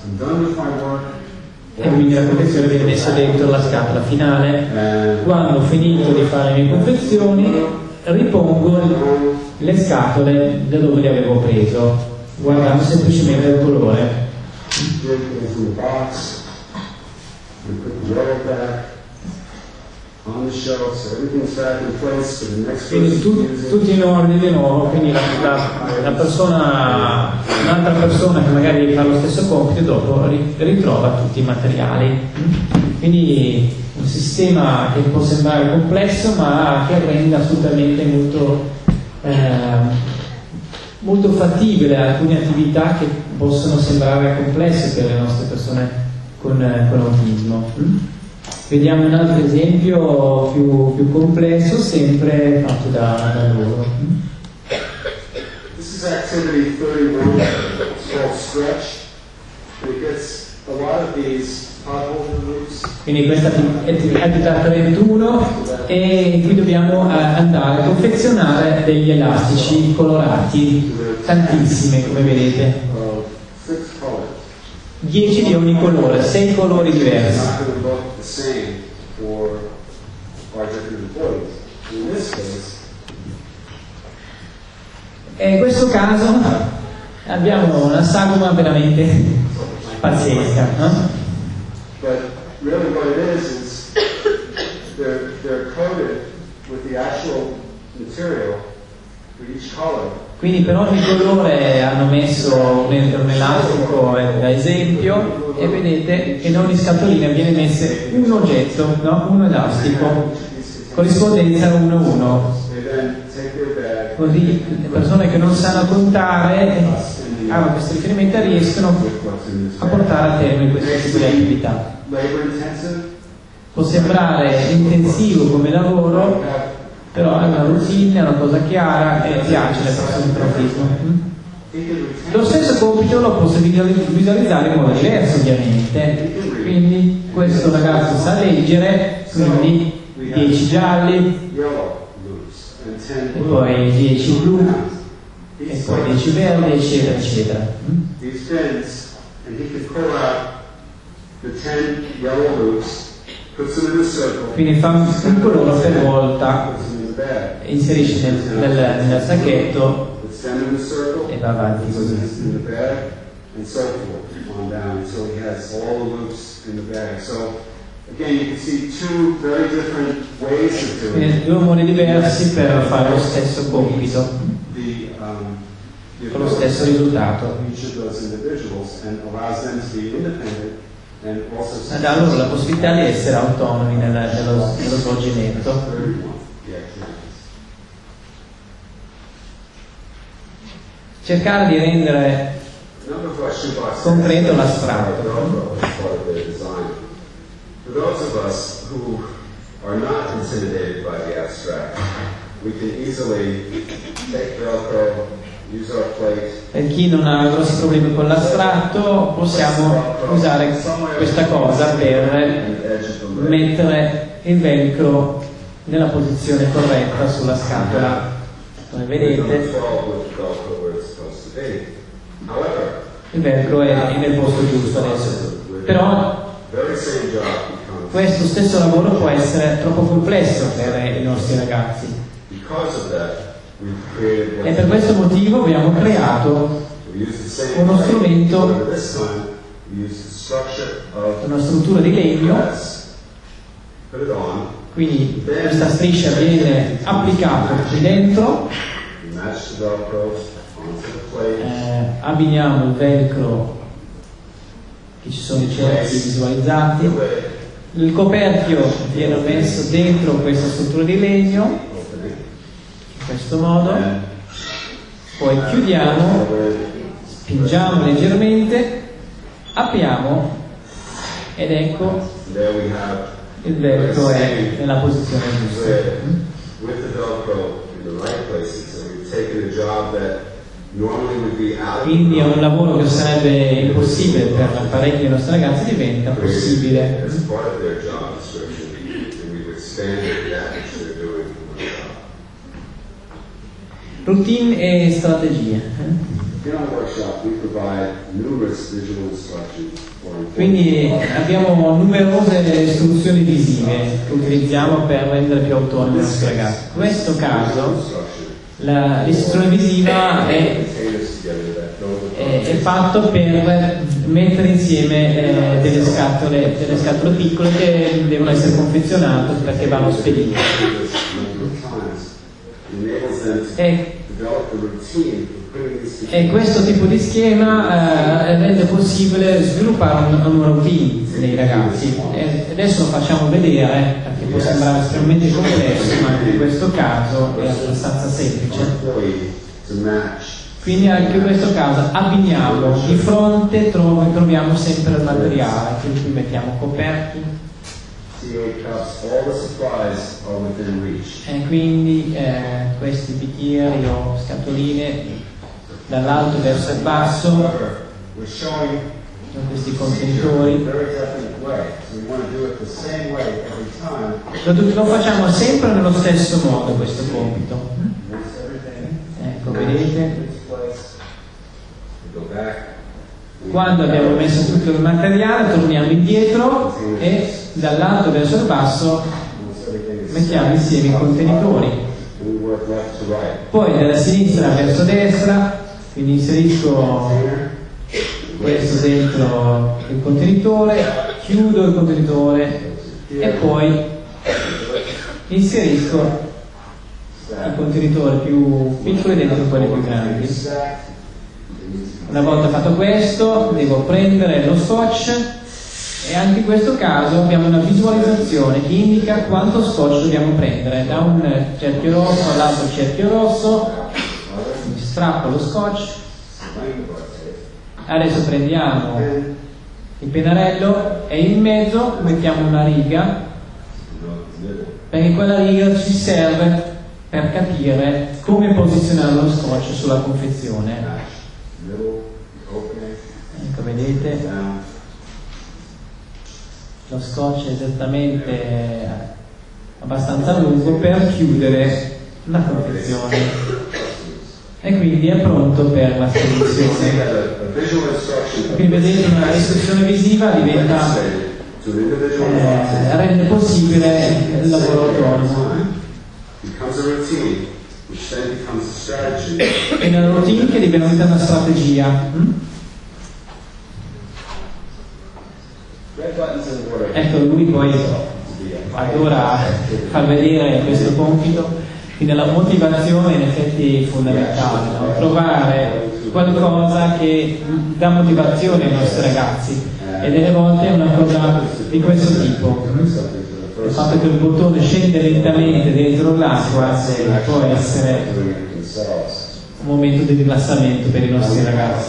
e quindi la confezione viene messa dentro la scatola finale. Quando ho finito di fare le mie confezioni ripongo le scatole da dove le avevo preso, guardando semplicemente il colore. Quindi tu, tutti in ordine di nuovo, quindi la, la, la persona, un'altra persona che magari fa lo stesso compito dopo ritrova tutti i materiali. Quindi un sistema che può sembrare complesso ma che rende assolutamente molto, eh, molto fattibile alcune attività che possono sembrare complesse per le nostre persone con, con autismo. Vediamo un altro esempio più, più complesso, sempre fatto da, da loro. This is activity thirty-one, it's called stretch. It gets a lot of these potholder loops. Quindi questa è attività trentuno e qui dobbiamo andare a confezionare degli elastici colorati, tantissimi come vedete. dieci di ogni colore, sei colori diversi. E in questo caso abbiamo una sagoma veramente pazzesca, no? But really what it is is they're, they're coated with the actual material for each color. Quindi per ogni colore hanno messo un, un elastico da esempio e vedete che in ogni scatolina viene messo un oggetto, no? Un elastico, corrispondenza uno uno. Così le persone che non sanno contare hanno questi riferimenti e riescono a portare a termine questo tipo di attività. Può sembrare intensivo come lavoro, però è una routine, è una cosa chiara e piace alle persone con autismo. Lo stesso compito lo posso visualizzare in modo diverso ovviamente, quindi questo ragazzo sa leggere, quindi dieci gialli, e poi dieci blu, e poi dieci verdi, eccetera, eccetera. Quindi fa un colore per volta, inserisce nel, nel, nel sacchetto e va avanti così. Quindi due modi diversi per fare lo stesso compito con lo stesso risultato. Dà loro la possibilità di essere autonomi nel, nello, nello svolgimento. Cercare di rendere concreto l'astratto. For those of us who are not intimidated by the abstract, we can easily take Velcro, use our plate. Per chi non ha grossi problemi con l'astratto, possiamo usare questa cosa per mettere il velcro nella posizione corretta sulla scatola. Come vedete, il velcro è nel posto giusto adesso. Però questo stesso lavoro può essere troppo complesso per i nostri ragazzi e per questo motivo abbiamo creato uno strumento, una struttura di legno, quindi questa striscia viene applicata qui dentro, eh, abbiniamo il velcro, che ci sono i cerchi visualizzati, il coperchio viene messo dentro questa struttura di legno, in questo modo, poi chiudiamo, spingiamo leggermente, apriamo ed ecco il velcro è nella posizione giusta. Quindi è un lavoro che sarebbe impossibile per parecchi dei nostri ragazzi, diventa possibile. Routine e strategie. Quindi abbiamo numerose istruzioni visive che utilizziamo per rendere più autonomi i nostri ragazzi. In questo caso la, l'istruzione visiva è, è, è fatto per mettere insieme eh, delle scatole, delle scatole piccole che devono essere confezionate perché vanno spedite. E, e questo tipo di schema eh, rende possibile sviluppare un, una routine dei ragazzi. E adesso lo facciamo vedere perché può sembrare estremamente complesso, ma in questo caso è abbastanza semplice. Quindi anche in questo caso abbiniamo di fronte, trovo, troviamo sempre il materiale, quindi qui mettiamo coperchi. E quindi eh, questi bicchieri o scatoline dall'alto verso il basso, questi contenitori. Lo facciamo sempre nello stesso modo questo compito. Ecco, vedete? Quando abbiamo messo tutto il materiale torniamo indietro e dall'alto verso il basso mettiamo insieme i contenitori, poi dalla sinistra verso destra, quindi inserisco questo dentro il contenitore, chiudo il contenitore e poi inserisco i contenitori più piccoli dentro quelli più grandi. Una volta fatto questo devo prendere lo scotch e anche in questo caso abbiamo una visualizzazione che indica quanto scotch dobbiamo prendere, da un cerchio rosso all'altro cerchio rosso, quindi strappo lo scotch. Adesso prendiamo il pennarello e in mezzo mettiamo una riga, perché quella riga ci serve per capire come posizionare lo scotch sulla confezione. Ecco, vedete, lo scotch è esattamente abbastanza lungo per chiudere la confezione e quindi è pronto per la spedizione. Quindi vedete, una istruzione visiva diventa eh, rende possibile il lavoro autonomo. È una routine che diventa una strategia. hm? Ecco, lui poi adora far vedere questo compito, quindi la motivazione in effetti è fondamentale, no? Trovare qualcosa che dà motivazione ai nostri ragazzi, e delle volte è una cosa di questo tipo. Il fatto che il bottone scende lentamente dentro l'acqua può essere un momento di rilassamento per i nostri ragazzi.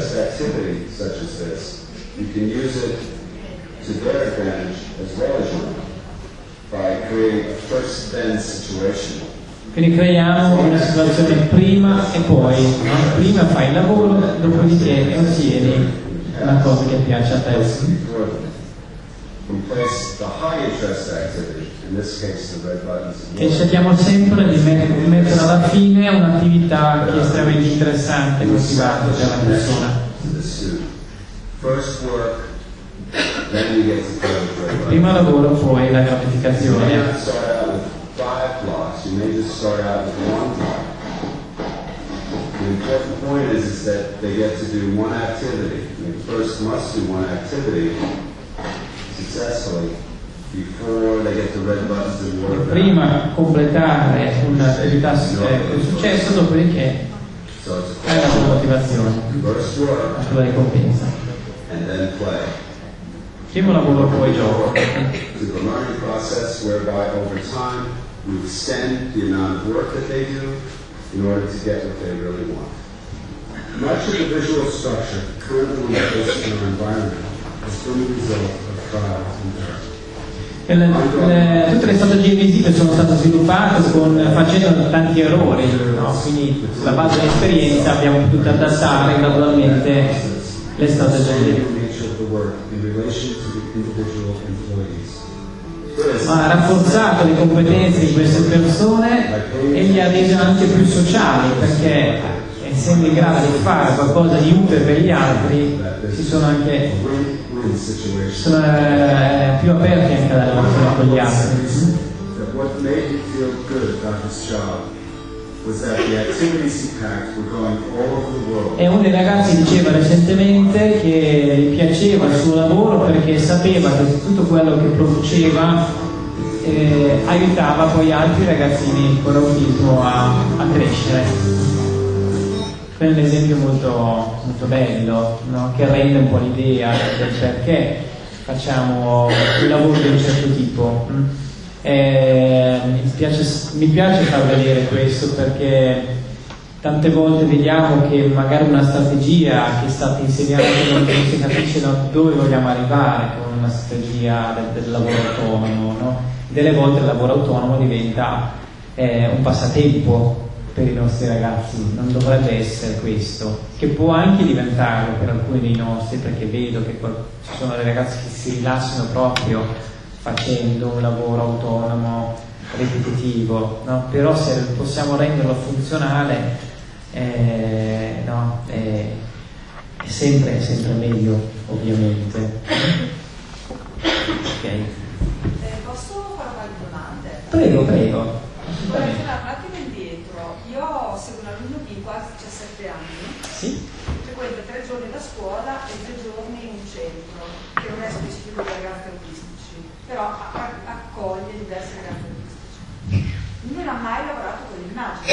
To their advantage as well as your own, by creating a first then situation. Quindi creiamo una situazione prima e poi, no? Prima fai il lavoro, dopodiché ottieni una cosa che piace a te. E cerchiamo sempre di mettere alla fine un'attività che è estremamente interessante e motivante per la persona. Prima lavoro, poi la gratificazione. The important point is, is that they get to do one activity. They first must do one activity successfully before they get the red buttons and work. Prima completare un'attività eh, con successo, dopodiché hai la tua motivazione, la tua ricompensa. And then play. Primo lavoro, poi gioco. To the learning process whereby over time we extend the amount of work that they do in order to get what they really want. Much of the visual structure currently in place in our environment has been the result of trial and error. Le, le, tutte le strategie visive sono state sviluppate con, facendo tanti errori, no? Quindi sulla base dell'esperienza abbiamo potuto adattare gradualmente le strategie. Ma ha rafforzato le competenze di queste persone e li ha resi anche più sociali, perché essendo in grado di fare qualcosa di utile per gli altri si sono anche sono, eh, più aperti anche alla relazione con gli altri. What made me feel good about this job was that the activities he packed were going all over the world. E uno dei ragazzi diceva recentemente che gli piaceva il suo lavoro perché sapeva che tutto quello che produceva eh, aiutava poi altri ragazzini con autismo a, a crescere. È un esempio molto, molto bello, no? Che rende un po' l'idea del perché facciamo un lavoro di un certo tipo. Eh, mi, piace, mi piace far vedere questo perché tante volte vediamo che magari una strategia che è stata insegnata non si capisce dove vogliamo arrivare con una strategia del, del lavoro autonomo, no? Delle volte il lavoro autonomo diventa eh, un passatempo per i nostri ragazzi, non dovrebbe essere questo, che può anche diventarlo per alcuni dei nostri, perché vedo che ci sono dei ragazzi che si rilassano proprio facendo un lavoro autonomo ripetitivo, no? Però se possiamo renderlo funzionale eh, no, è, è, sempre, è sempre meglio, ovviamente. Okay. Eh, posso fare qualche domanda? Prego, prego. Vorrei tornare un attimo indietro. Io seguo un alunno di quasi diciassette anni, sì. Frequenta tre giorni la scuola e tre giorni in un centro, che non è specifico per ragazzi autistici, però accoglie diversi ragazzi autistici. Non ha mai lavorato con l'immagine.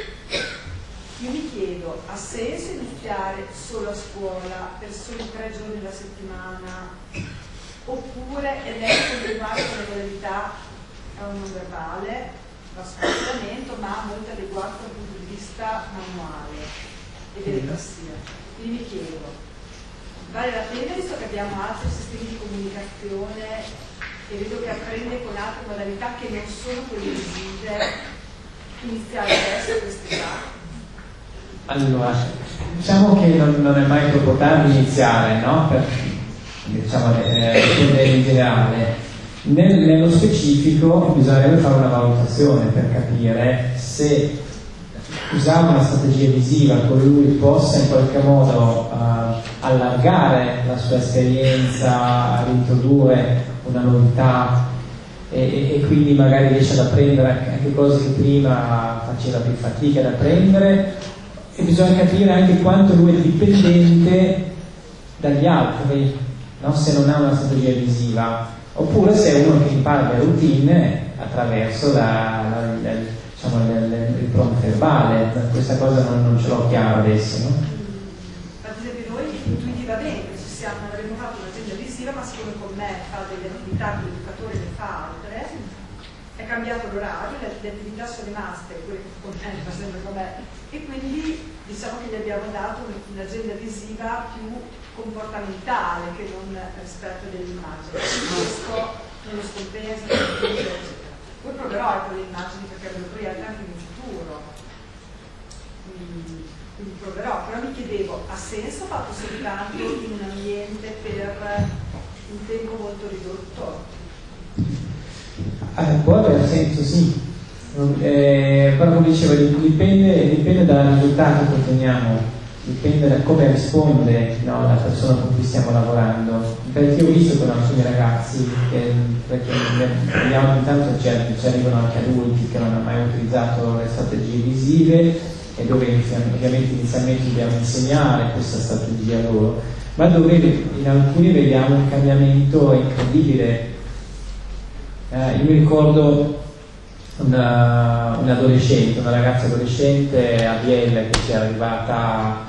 Io mi chiedo, ha senso iniziare solo a scuola per soli tre giorni alla settimana, oppure è meglio continuare con le modalità non verbale, lo spostamento, ma molto adeguato dal punto di vista manuale e dell'etassia. Quindi mi chiedo, vale la pena, visto che abbiamo altri sistemi di comunicazione e vedo che apprende con altre modalità che non sono quelle visive, iniziare adesso a quest'età? Allora, diciamo che non, non è mai troppo tardi iniziare, no? Per, diciamo, eh, in generale. Nel, nello specifico bisognerebbe fare una valutazione per capire se usare una strategia visiva con lui possa in qualche modo uh, allargare la sua esperienza, introdurre una novità e, e, e quindi magari riesce ad apprendere anche cose che prima faceva più fatica ad apprendere, e bisogna capire anche quanto lui è dipendente dagli altri, no? Se non ha una strategia visiva. Oppure se è uno che impara le routine attraverso la, la, la, diciamo, il prompt verbale. Questa cosa non, non ce l'ho chiara adesso, no? Ad esempio noi intuitivamente ci siamo, avremmo fatto un'agenda visiva, ma siccome con me fa delle attività che l'educatore ne fa altre, è cambiato l'orario, le, le attività sono rimaste, quelle con me fa sempre con me, e quindi diciamo che gli abbiamo dato un'agenda visiva più comportamentale che non rispetto dell'immagine. Questo non lo scompensa, eccetera. Poi proverò con le immagini perché avrò proiettato anche in futuro. Quindi, quindi proverò, però mi chiedevo, ha senso fatto soltanto in un ambiente per un tempo molto ridotto? Eh, può avere senso, sì. Eh, però come dicevo, dipende, dipende dal risultato che otteniamo. Dipende da come risponde, no, la persona con cui stiamo lavorando, perché ho visto con alcuni ragazzi che, perché vediamo ogni tanto ci, ci arrivano anche adulti che non hanno mai utilizzato le strategie visive e dove ovviamente inizialmente dobbiamo insegnare questa strategia loro, ma dove in alcuni vediamo un cambiamento incredibile. Eh, io mi ricordo una, un adolescente, una ragazza adolescente a Biella che ci è arrivata,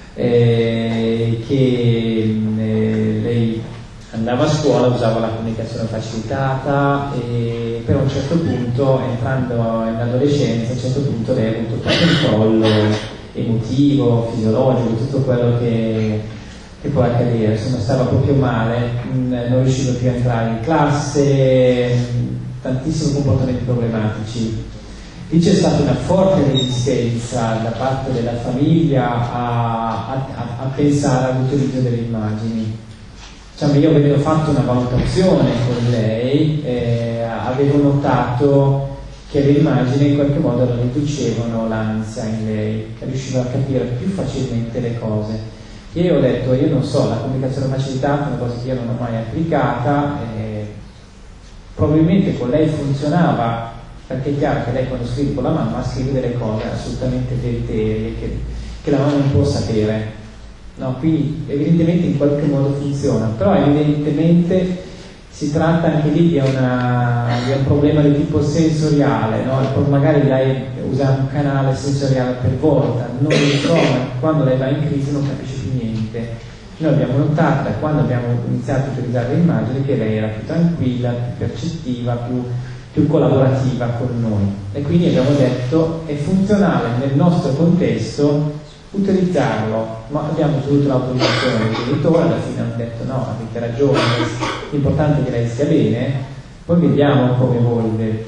eh, che eh, lei andava a scuola, usava la comunicazione facilitata e per un certo punto, entrando in adolescenza, a un certo punto lei ha avuto tutto un crollo emotivo, fisiologico, tutto quello che, che può accadere. Insomma, stava proprio male, non riusciva più a entrare in classe, tantissimi comportamenti problematici. Lì c'è stata una forte resistenza da parte della famiglia a, a, a pensare all'utilizzo delle immagini. Diciamo, io avevo fatto una valutazione con lei, eh, avevo notato che le immagini in qualche modo riducevano l'ansia in lei, che riusciva a capire più facilmente le cose. E io ho detto, io non so, la comunicazione facilitata è una cosa che io non ho mai applicata, eh, probabilmente con lei funzionava, perché è chiaro che lei quando scrive con la mamma scrive delle cose assolutamente deleterie che, che la mamma non può sapere. No, quindi evidentemente in qualche modo funziona, però evidentemente si tratta anche lì di, una, di un problema di tipo sensoriale, no? Magari lei usa un canale sensoriale per volta, non lo so, ma quando lei va in crisi non capisce più niente. Noi abbiamo notato, quando abbiamo iniziato a utilizzare le immagini, che lei era più tranquilla, più percettiva, più, più collaborativa con noi, e quindi abbiamo detto è funzionale nel nostro contesto utilizzarlo, ma abbiamo avuto l'autorizzazione del genitore, alla fine hanno detto no, avete ragione, l'importante è che lei stia bene, poi vediamo come evolve.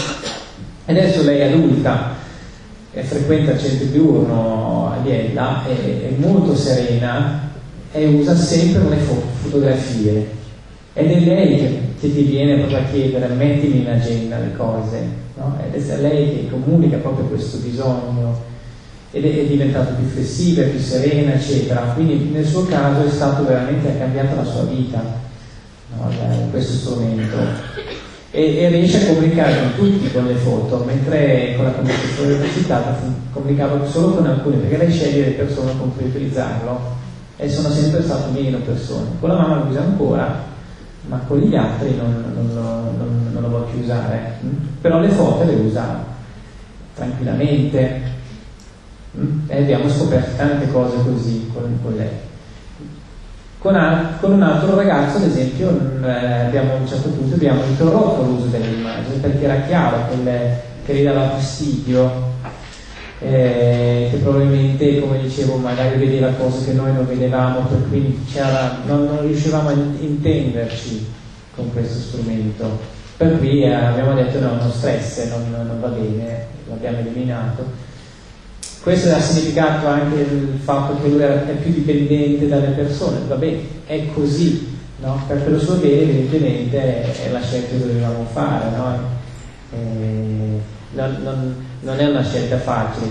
E adesso lei è adulta, è, frequenta il centro diurno a Biella, è, è molto serena e usa sempre le fo- fotografie, ed è lei che, che ti viene proprio a chiedere mettimi in agenda le cose, no? Ed è lei che comunica proprio questo bisogno ed è diventato più flessibile, più serena, eccetera. Quindi nel suo caso è stato veramente, ha cambiato la sua vita, no, questo strumento, e, e riesce a comunicare con tutti con le foto, mentre con la comunicazione facilitata comunicava solo con alcune, perché lei sceglie le persone con cui utilizzarlo, e sono sempre state meno persone. Con la mamma lo usa ancora, ma con gli altri non, non, lo, non, non lo vuole più usare, però le foto le usa tranquillamente. E abbiamo scoperto tante cose così con, con lei. Con, al, con un altro ragazzo, ad esempio, eh, abbiamo, a un certo punto abbiamo interrotto l'uso delle immagini, perché era chiaro che, le, che gli dava fastidio, eh, che probabilmente, come dicevo, magari vedeva cose che noi non vedevamo, per cui c'era, non, non riuscivamo a intenderci con questo strumento. Per cui eh, abbiamo detto no, non stress, non, non va bene, l'abbiamo eliminato. Questo ha significato anche il fatto che lui era, è più dipendente dalle persone, va bene, è così, no? Per il suo bene evidentemente è la scelta che dovevamo fare, no? Eh, non, non, non è una scelta facile.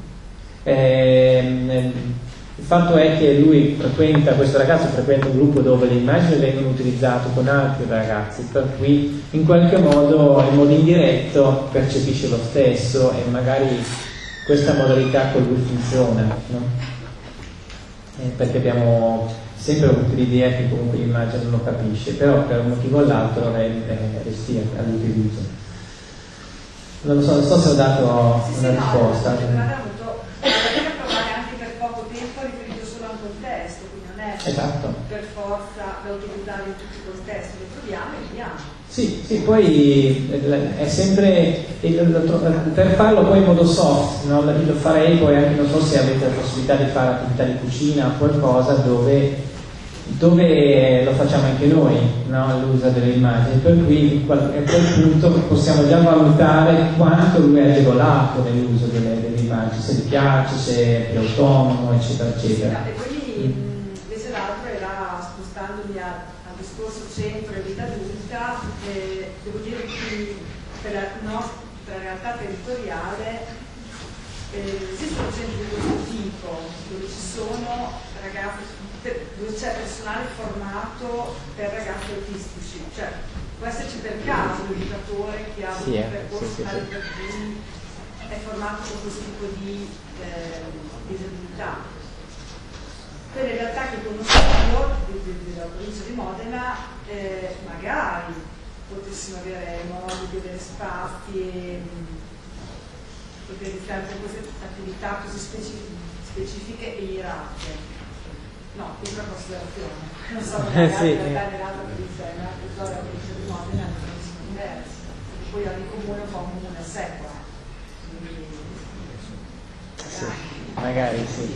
Eh, il fatto è che lui frequenta, questo ragazzo frequenta un gruppo dove le immagini vengono utilizzate con altri ragazzi, per cui in qualche modo, in modo indiretto, percepisce lo stesso, e magari questa modalità con lui funziona, no? Eh, perché abbiamo sempre avuto l'idea che comunque l'immagine non lo capisce, però per un motivo o l'altro resti all'utilizzo. Non lo so, non so se ho dato sì, una sì, risposta. No, ha avuto da provare anche per poco tempo riferito solo a un contesto, quindi non è esatto. Per forza da utilizzare in tutti i contesti, lo proviamo e vediamo. Sì, sì, poi è sempre per farlo poi in modo soft, no? Lo farei poi anche, non so se avete la possibilità di fare attività di cucina o qualcosa dove, dove lo facciamo anche noi, no? L'uso delle immagini, per cui a quel punto possiamo già valutare quanto lui è agevolato nell'uso delle, delle immagini, se gli piace, se è più autonomo, eccetera, eccetera. E quindi invece l'altro era, spostandomi a discorso centro e vita adulta, eh, devo dire che per la nostra realtà territoriale eh, esistono centri di questo tipo, dove ci sono ragazzi, dove c'è personale formato per ragazzi autistici, cioè può esserci per caso l'educatore che ha sì, un eh, percorso sì, sì, tale sì. per cui è formato con questo tipo di eh, disabilità. Per in realtà che conosco io della provincia di Modena, eh, magari potessimo avere modo di avere spazi e poter fare queste attività così specifiche, specifiche e ierarchiche. No, questa è una considerazione. Non so, magari sì. in realtà nell'altra provincia, nell'altra zona della provincia di Modena sono diversi. Poi ogni comune fa un comune a sé qua. Sì, magari sì.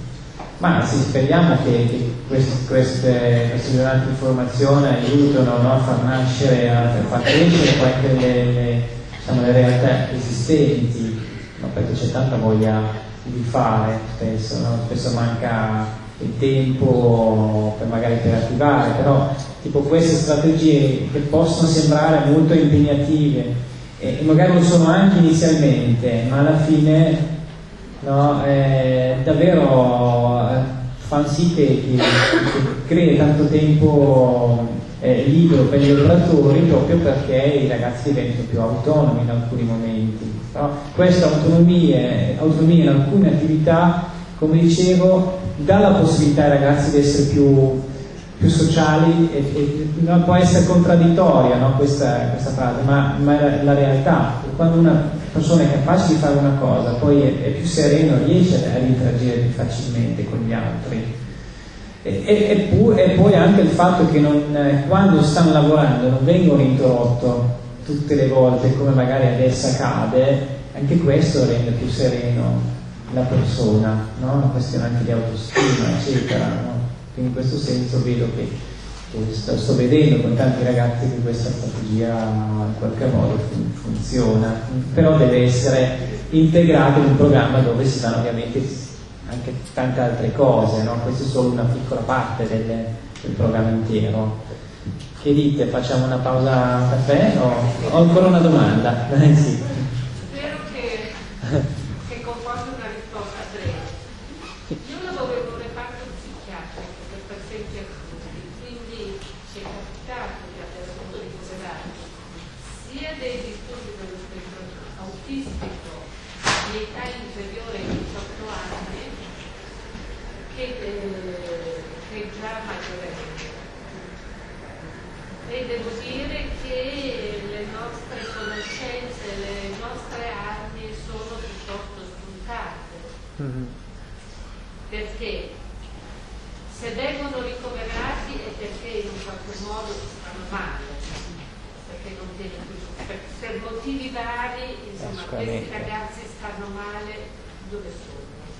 Ma sì, speriamo che, che queste, queste, queste giornate di formazione aiutano, no, a far nascere, a far crescere poi anche le, le, diciamo, le realtà esistenti, no, perché c'è tanta voglia di fare spesso, no? Spesso manca il tempo per magari per attivare, però tipo queste strategie che possono sembrare molto impegnative e, e magari lo sono anche inizialmente, ma alla fine, no, eh, davvero eh, fanno sì che, che, che crei tanto tempo eh, libero per gli operatori, proprio perché i ragazzi diventano più autonomi in alcuni momenti, no? Questa autonomia, autonomia in alcune attività, come dicevo, dà la possibilità ai ragazzi di essere più, più sociali e, e no, può essere contraddittoria, no, questa, questa frase, ma, ma è la realtà. Quando una persona è capace di fare una cosa, poi è, è più sereno, riesce a interagire più facilmente con gli altri. E, e, e, pu- e poi anche il fatto che non, quando stanno lavorando non vengono interrotto tutte le volte come magari adesso accade, anche questo rende più sereno la persona, no? Una questione anche di autostima, eccetera, no? Quindi in questo senso vedo che, che sto, sto vedendo con tanti ragazzi che questa strategia in qualche modo fun- funziona, però deve essere integrata in un programma dove si fanno ovviamente anche tante altre cose, no? Questa è solo una piccola parte del, del programma intero. Che dite? Facciamo una pausa caffè o ho ancora una domanda? Sì. Spero che, che comporti una risposta breve. Io lavoro in un reparto psichiatrico per pazienti acuti, quindi ci è capitato di avere avuto ricoverati sia dei disturbi dello spettro autistico di età inferiore ai diciotto anni che, eh, che già maggiorenni. E devo dire che le nostre conoscenze, le nostre armi sono piuttosto spuntate. Mm-hmm. Perché se vengono ricoverati è perché in un qualche modo stanno male, perché non tiene più, per, per motivi vari, insomma, questi ragazzi stanno male dove sono.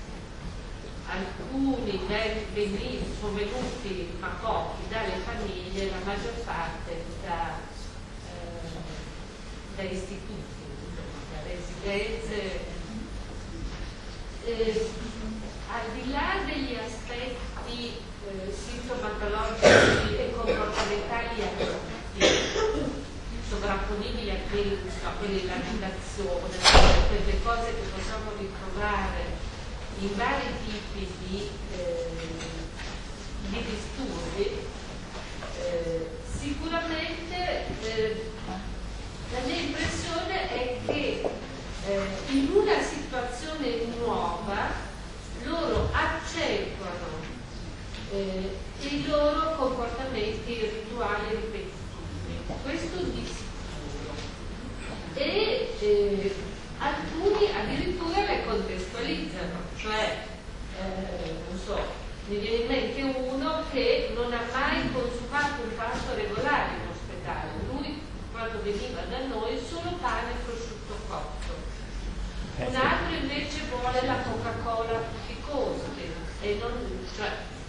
Alcuni venivano, sono venuti, ma pochi, dalle famiglie, la maggior parte da, eh, da istituti, da residenze. Eh, al di là degli aspetti eh, sintomatologici e comportamentali adulti, sovrapponibili a quelli, a quelli dell'agitazione, quelle cose che possiamo ritrovare in vari tipi di, eh, di disturbi, eh, sicuramente eh, la mia impressione è che eh, in una situazione nuova loro accentuano eh, i loro comportamenti rituali ripetitivi, questo di sicuro, e eh, alcuni addirittura le contestualizzano, cioè, eh, non so, mi viene in mente uno che non ha mai consumato un pasto regolare in ospedale, lui quando veniva da noi solo pane e prosciutto cotto, un altro invece vuole la Coca-Cola tutti i costi, e non, cioè,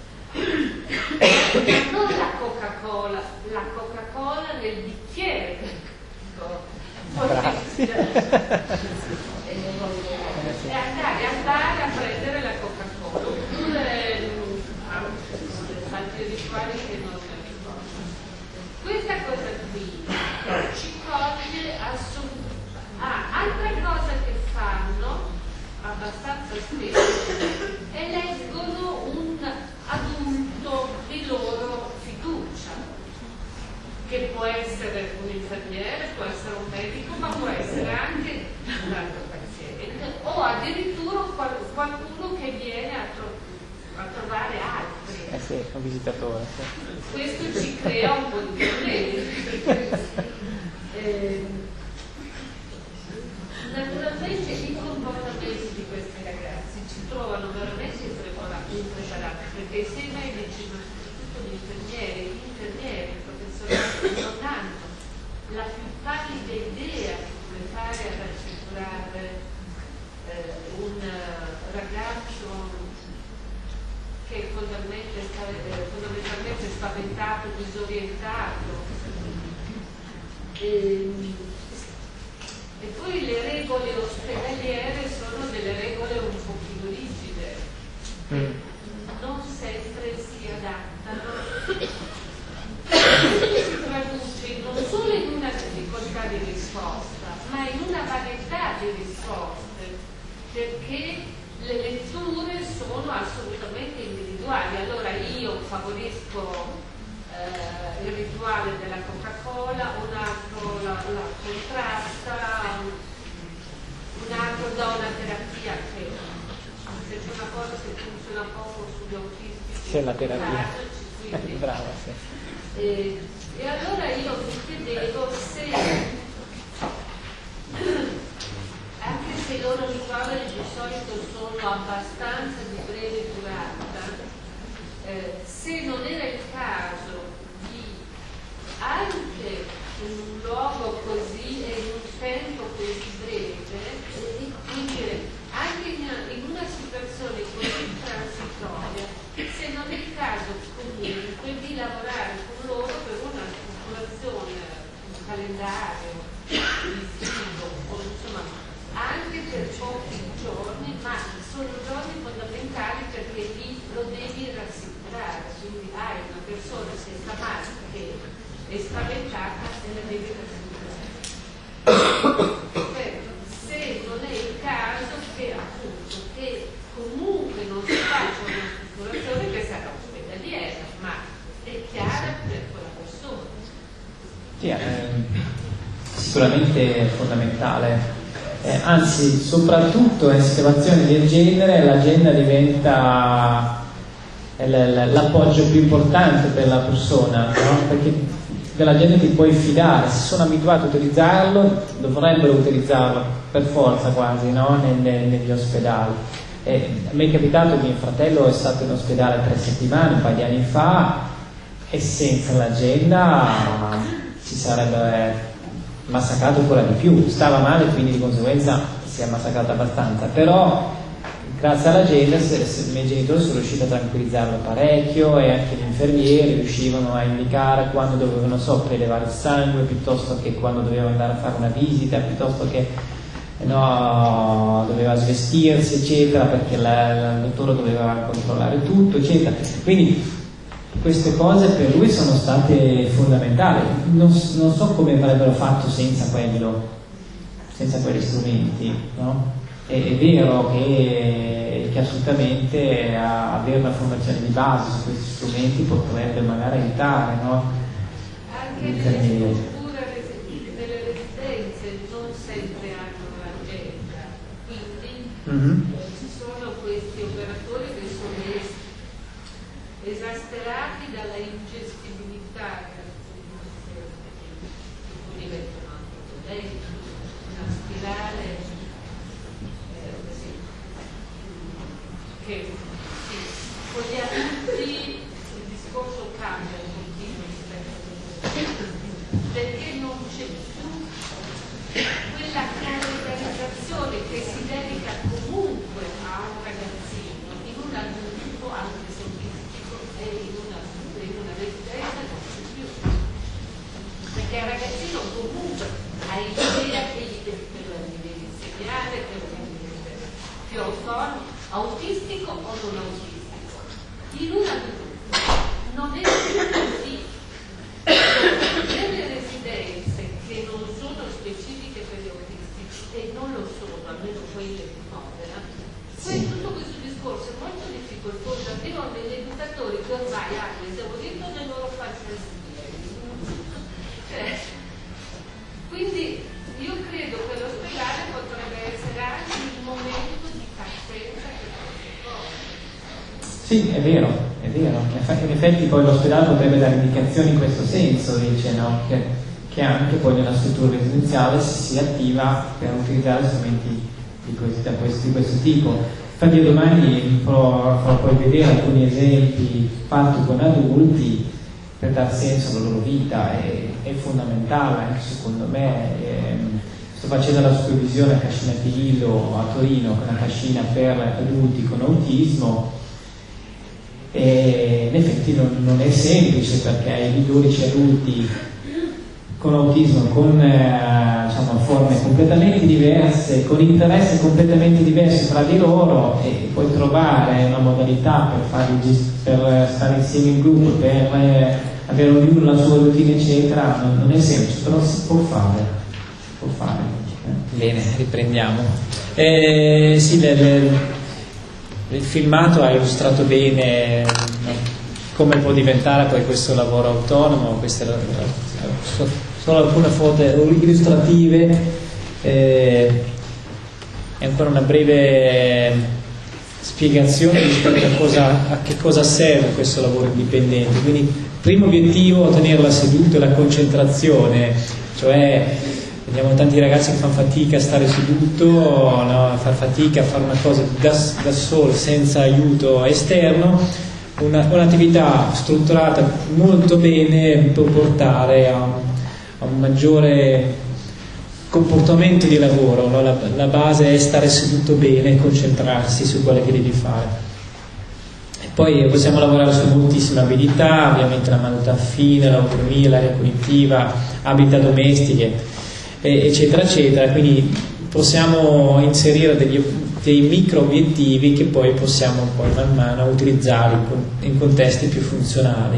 non la Coca-Cola, la Coca-Cola nel bicchiere, Grazie. e andare, andare a prendere la Coca-Cola oppure altri rituali che non mi ricordo. Questa cosa qui ci coglie assolutamente. Ah, altra cosa che fanno abbastanza spesso è leggono un adulto di loro fiducia, che può essere un infermiere, può essere un medico, ma può essere anche un altro paziente, o addirittura qualcuno che viene a, tro- a trovare altri. Eh sì, un visitatore. Sì. Questo ci crea un po' di problemi. eh, naturalmente i comportamenti di questi ragazzi ci trovano veramente impreparati, perché se i medici, ma soprattutto gli infermieri, gli infermieri, i professori non hanno la più pallida idea di come fare ad assicurare eh, un ragazzo che è fondamentalmente, eh, fondamentalmente spaventato, disorientato. E, e poi le regole ospedaliere sono delle regole un pochino rigide, che non sempre si adattano. Si traduce non solo in una difficoltà di risposta, ma in una varietà di risposte, perché le letture sono assolutamente individuali. Allora io favorisco eh, il rituale della Coca-Cola, un altro la, la contrasta, un altro dà una terapia che se c'è una cosa che funziona poco sugli autistici, c'è la terapia. Quindi, brava, sì. E, e allora io mi chiedevo se, anche se i loro ricoveri di solito sono abbastanza di breve durata, eh, se non era il caso di, anche in un luogo così e in un tempo così breve, e quindi anche in, in una situazione così transitoria, se non è il caso comunque di lavorare con loro per una strutturazione, un calendario visivo, o insomma anche per pochi giorni, ma sono giorni fondamentali perché lì lo devi rassicurare, quindi hai una persona che sta male, che è spaventata e la devi rassicurare. Certo, se non è il caso che appunto che comunque non si faccia una strutturazione che sarà ospedaliera, ma è chiara per quella persona. Sì, eh, sicuramente è fondamentale. Eh, anzi, soprattutto in situazioni del genere l'agenda diventa l- l- l'appoggio più importante per la persona, no? Perché della gente ti puoi fidare, se sono abituati a utilizzarlo dovrebbero utilizzarlo per forza quasi, no? Nelle, negli ospedali. E a me è capitato che mio fratello è stato in ospedale tre settimane, un paio di anni fa, e senza l'agenda si sarebbe massacrato ancora di più. Stava male, quindi di conseguenza si è massacrato abbastanza, però grazie all'agenda se, se, i miei genitori sono riusciti a tranquillizzarlo parecchio, e anche gli infermieri riuscivano a indicare quando dovevano, so, prelevare il sangue, piuttosto che quando doveva andare a fare una visita, piuttosto che no, doveva svestirsi, eccetera, perché la, la, il dottore doveva controllare tutto, eccetera. Quindi queste cose per lui sono state fondamentali. Non, non so come avrebbero fatto senza quello, senza quegli strumenti, no? È, è vero che, che assolutamente a, avere una formazione di base su questi strumenti potrebbe magari aiutare, no? Anche nelle strutture delle residenze non sempre hanno l'agenda, quindi Mm-hmm. ci sono questi operatori che sono es- esasperati dalla ingestibilità della situazione, diventano anche problemi, una spirale eh, così, che sì, con gli adulti il discorso cambia un pochino rispetto, perché non c'è più quella calendarizzazione che si dedica comunque a un ragazzino in un adulto anche scientifico e in una, in una residenza non c'è più, perché il ragazzino comunque ha idea che gli deve, che lo deve insegnare, che lo deve essere più autonomo, autistico o non autistico. In un adulto non è più così. Nelle residenze che non sono specifiche per gli autistici, e non lo sono, almeno quelle di Modena, poi tutto questo discorso è molto difficoltoso. Arrivano degli educatori che ormai hanno esaurito le loro fantasie. Cioè, quindi io credo che l'ospedale potrebbe essere anche il momento Sì, è vero, è vero. In effetti poi l'ospedale potrebbe dare indicazioni in questo senso, dice, no? Che, che anche poi nella struttura residenziale si, si attiva per utilizzare strumenti di questo, di questo tipo. Infatti io domani farò, farò poi vedere alcuni esempi fatti con adulti per dar senso alla loro vita, è, è fondamentale anche secondo me. È, sto facendo la supervisione a Cascina Pilillo a Torino, con una cascina per adulti con autismo, e in effetti non, non è semplice, perché hai dodici adulti con autismo, con eh, diciamo, forme completamente diverse, con interessi completamente diversi tra di loro, e puoi trovare una modalità per, farli, per stare insieme in gruppo, per eh, avere ognuno la sua routine eccetera, non, non è semplice, però si può fare, si può fare. Eh. Bene, riprendiamo. Eh, sì, le, le, il filmato ha illustrato bene come può diventare poi questo lavoro autonomo. Queste sono alcune foto illustrative, eh, e ancora una breve spiegazione rispetto a, cosa, a che cosa serve questo lavoro indipendente. Quindi, primo obiettivo, ottenere la seduta e la concentrazione, cioè vediamo tanti ragazzi che fanno fatica a stare seduto, no? A far fatica a fare una cosa da, da solo, senza aiuto esterno. Una, un'attività strutturata molto bene può portare a, a un maggiore comportamento di lavoro, no? la, la base è stare seduto bene e concentrarsi su quello che devi fare. E poi possiamo lavorare su moltissime abilità, ovviamente la manutenzione fine, l'autonomia, l'area cognitiva, abilità domestiche, eccetera eccetera. Quindi possiamo inserire degli, dei micro obiettivi che poi possiamo poi man mano utilizzare in, in contesti più funzionali.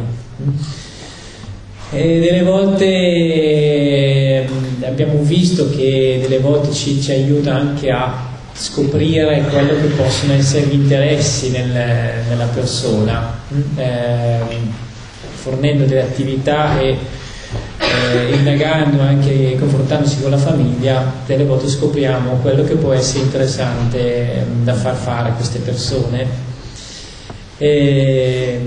E delle volte abbiamo visto che delle volte ci, ci aiuta anche a scoprire quello che possono essere gli interessi nel, nella persona, eh, fornendo delle attività e eh, indagando, anche confrontandosi con la famiglia, delle volte scopriamo quello che può essere interessante da far fare a queste persone. E,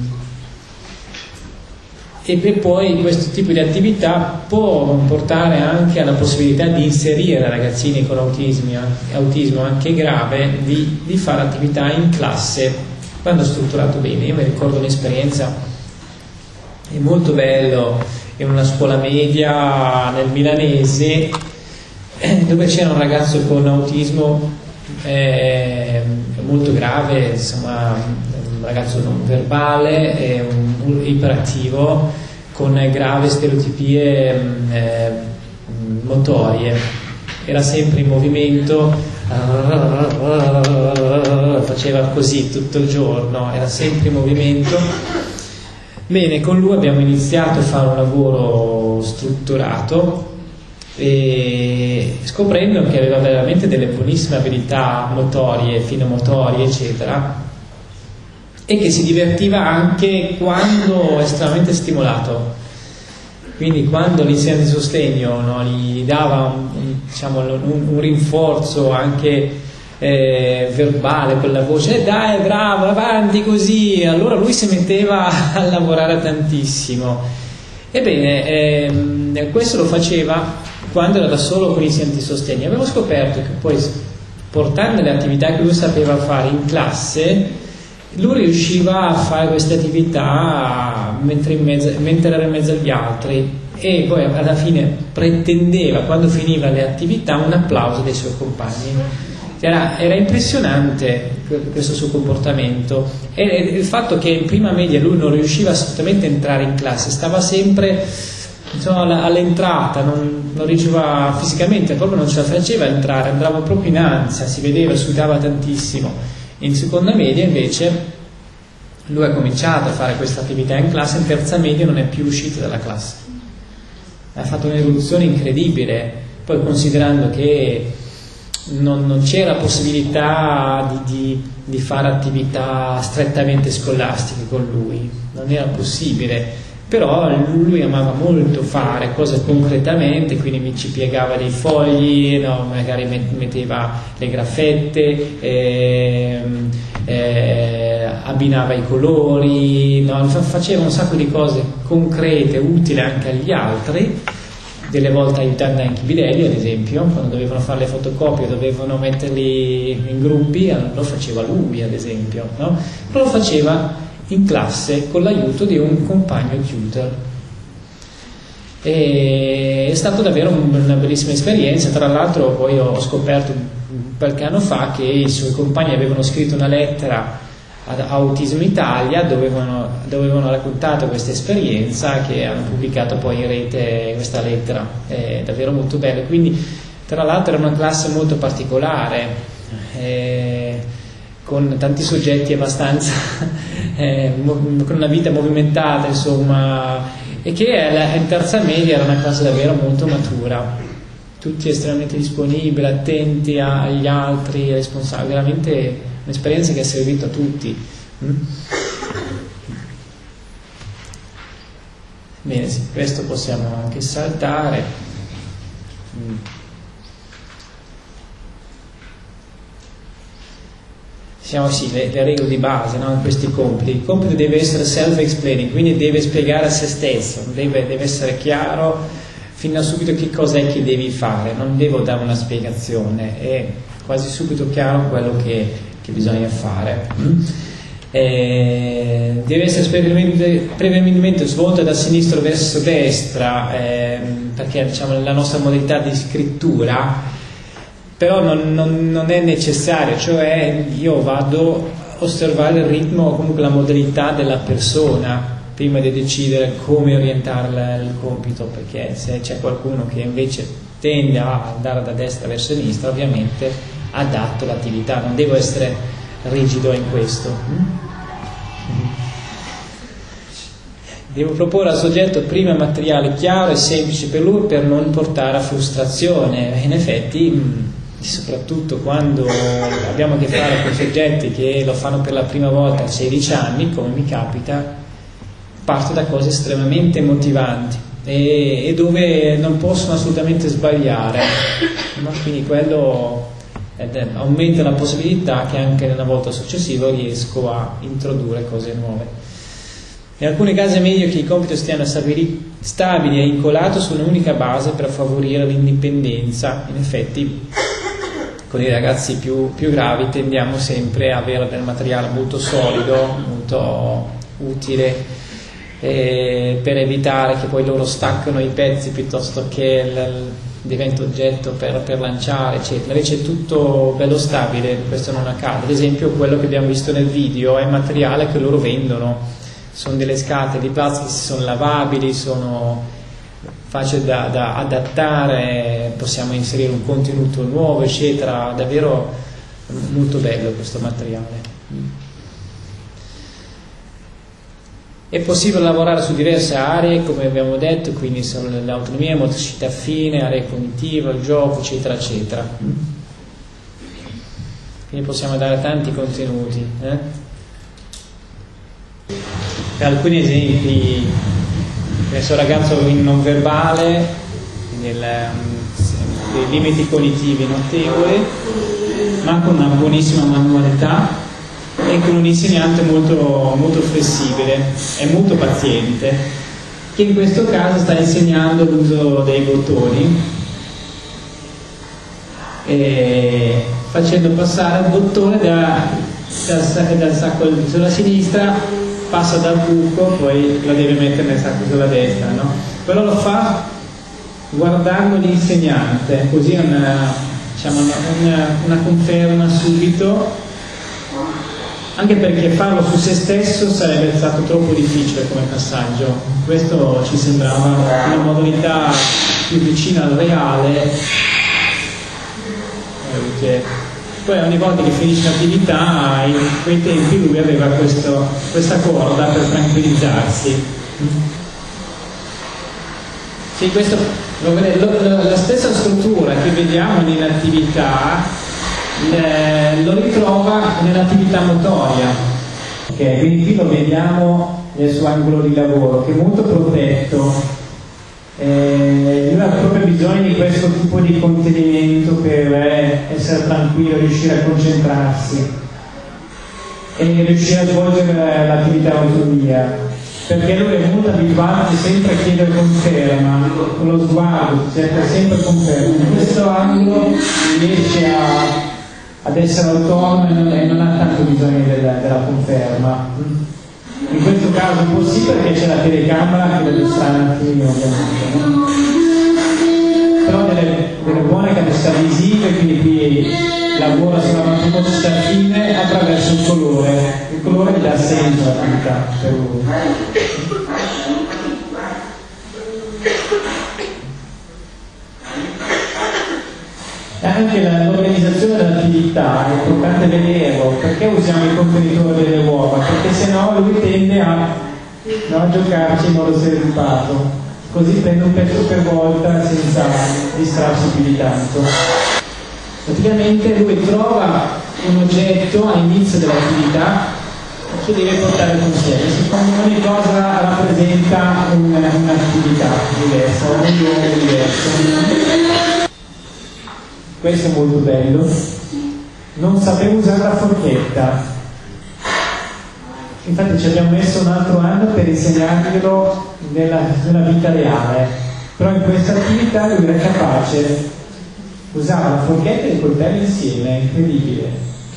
e poi questo tipo di attività può portare anche alla possibilità di inserire ragazzini con autismi, autismo anche grave, di, di fare attività in classe quando strutturato bene. Io mi ricordo un'esperienza, è molto bello, in una scuola media nel milanese, dove c'era un ragazzo con autismo eh, molto grave, insomma un ragazzo non verbale e un, un iperattivo con grave stereotipie eh, motorie. Era sempre in movimento, faceva così tutto il giorno, era sempre in movimento. Bene, con lui abbiamo iniziato a fare un lavoro strutturato, e scoprendo che aveva veramente delle buonissime abilità motorie, finomotorie, eccetera, e che si divertiva anche quando estremamente stimolato. Quindi quando l'insegnante di sostegno, no, gli dava un, diciamo, un, un rinforzo anche eh, verbale, con la voce, eh, dai bravo, avanti così, allora lui si metteva a lavorare tantissimo. Ebbene, ehm, questo lo faceva quando era da solo con gli insegnanti di sostegno. Avevo scoperto che poi, portando le attività che lui sapeva fare in classe, lui riusciva a fare queste attività mentre, in mezzo, mentre era in mezzo agli altri, e poi alla fine pretendeva, quando finiva le attività, un applauso dei suoi compagni. Era, era impressionante questo suo comportamento, e il fatto che in prima media lui non riusciva assolutamente a entrare in classe, stava sempre, insomma, all'entrata, non, non riusciva fisicamente, proprio non ce la faceva entrare, andava proprio in ansia, si vedeva, sudava tantissimo. In seconda media invece lui ha cominciato a fare questa attività in classe, in terza media non è più uscito dalla classe, ha fatto un'evoluzione incredibile. Poi, considerando che non, non c'era possibilità di, di, di fare attività strettamente scolastiche con lui, non era possibile, però lui amava molto fare cose concretamente, quindi mi ci piegava dei fogli, no, magari metteva le graffette, eh, eh, abbinava i colori, no, faceva un sacco di cose concrete, utili anche agli altri, delle volte aiutando anche i bidelli, ad esempio, quando dovevano fare le fotocopie, dovevano metterli in gruppi, lo faceva lui, ad esempio, no? Lo faceva in classe con l'aiuto di un compagno tutor. E è stata davvero una bellissima esperienza. Tra l'altro poi ho scoperto qualche anno fa che i suoi compagni avevano scritto una lettera ad Autism Italia dove avevano, dove avevano raccontato questa esperienza, che hanno pubblicato poi in rete questa lettera. È davvero molto bello. Quindi tra l'altro era una classe molto particolare, eh, con tanti soggetti abbastanza eh, con una vita movimentata, insomma, e che in terza media era una classe davvero molto matura, tutti estremamente disponibili, attenti agli altri, responsabili, veramente un'esperienza che ha servito a tutti. mm? Bene, sì, questo possiamo anche saltare. mm. Siamo sì, le, le regole di base, no? Questi compiti. Il compito deve essere self-explaining, quindi deve spiegare a se stesso, deve, deve essere chiaro fin da subito che cos'è che devi fare, non devo dare una spiegazione, è quasi subito chiaro quello che, che bisogna fare. Eh, deve essere prevedibilmente svolto da sinistra verso destra, eh, perché diciamo, la nostra modalità di scrittura, però non, non, non è necessario, cioè io vado a osservare il ritmo o comunque la modalità della persona prima di decidere come orientare il compito, perché se c'è qualcuno che invece tende a andare da destra verso sinistra, ovviamente adatto l'attività, non devo essere rigido in questo. Devo proporre al soggetto prima materiale chiaro e semplice per lui per non portare a frustrazione. In effetti, soprattutto quando abbiamo a che fare con soggetti che lo fanno per la prima volta a sedici anni, come mi capita, parto da cose estremamente motivanti e, e dove non possono assolutamente sbagliare, no? Quindi quello ed, aumenta la possibilità che anche nella volta successiva riesco a introdurre cose nuove. In alcuni casi è meglio che i compiti stiano stabili, stabili e incollati su un'unica base per favorire l'indipendenza. In effetti con i ragazzi più, più gravi tendiamo sempre a avere del materiale molto solido, molto utile, eh, per evitare che poi loro staccano i pezzi piuttosto che il, diventa oggetto per, per lanciare, eccetera. Invece è tutto bello stabile, questo non accade. Ad esempio quello che abbiamo visto nel video è materiale che loro vendono, sono delle scatole di plastica, sono lavabili, sono facile da, da adattare, possiamo inserire un contenuto nuovo, eccetera. Davvero molto bello questo materiale. È possibile lavorare su diverse aree, come abbiamo detto, quindi sono l'autonomia, motricità fine, area cognitiva, il gioco, eccetera, eccetera. Quindi possiamo dare tanti contenuti. Eh? Per alcuni esempi, questo ragazzo in non verbale, dei limiti cognitivi notevoli, ma con una buonissima manualità e con un insegnante molto, molto flessibile e molto paziente, che in questo caso sta insegnando l'uso dei bottoni, e facendo passare il bottone da, dal, dal sacco sulla sinistra, passa dal buco, poi la deve mettere nel sacco sulla destra, no? Però lo fa guardando l'insegnante, così è una, diciamo, una, una conferma subito, anche perché farlo su se stesso sarebbe stato troppo difficile come passaggio. Questo ci sembrava una modalità più vicina al reale. Perché poi ogni volta che finisce l'attività, in quei tempi lui aveva questo, questa corda per tranquillizzarsi. Sì, questo, lo, lo, la stessa struttura che vediamo nell'attività le, lo ritrova nell'attività motoria. Okay, quindi qui lo vediamo nel suo angolo di lavoro, che è molto protetto. Eh, lui ha proprio bisogno di questo tipo di contenimento per eh, essere tranquillo, riuscire a concentrarsi e riuscire a svolgere l'attività autonomia, perché lui è molto abituato sempre a chiedere conferma, con lo sguardo cerca sempre conferma. In questo angolo riesce a, ad essere autonomo e non, e non ha tanto bisogno della, della conferma. In questo caso un po' sì, perché c'è la telecamera che lo distrae un attimino, ovviamente, no? Però delle, delle buone capacità visive, quindi qui lavora sulla matematica fine attraverso il colore. Il colore gli dà senso all'attività per lui. E anche l'organizzazione dell'attività è importante vederlo. Perché usiamo il contenitore delle uova? Perché sennò lui tende a, no, a giocarci in modo stereotipato, così prende un pezzo per volta senza distrarsi più di tanto. Praticamente lui trova un oggetto all'inizio dell'attività che deve portare con sé. Secondo ogni cosa rappresenta un, un'attività diversa, un luogo diverso. Questo è molto bello. Non sapevo usare la forchetta. Infatti ci abbiamo messo un altro anno per insegnarglielo nella, nella vita reale. Però in questa attività lui era capace, usava la forchetta e il coltello insieme, è incredibile.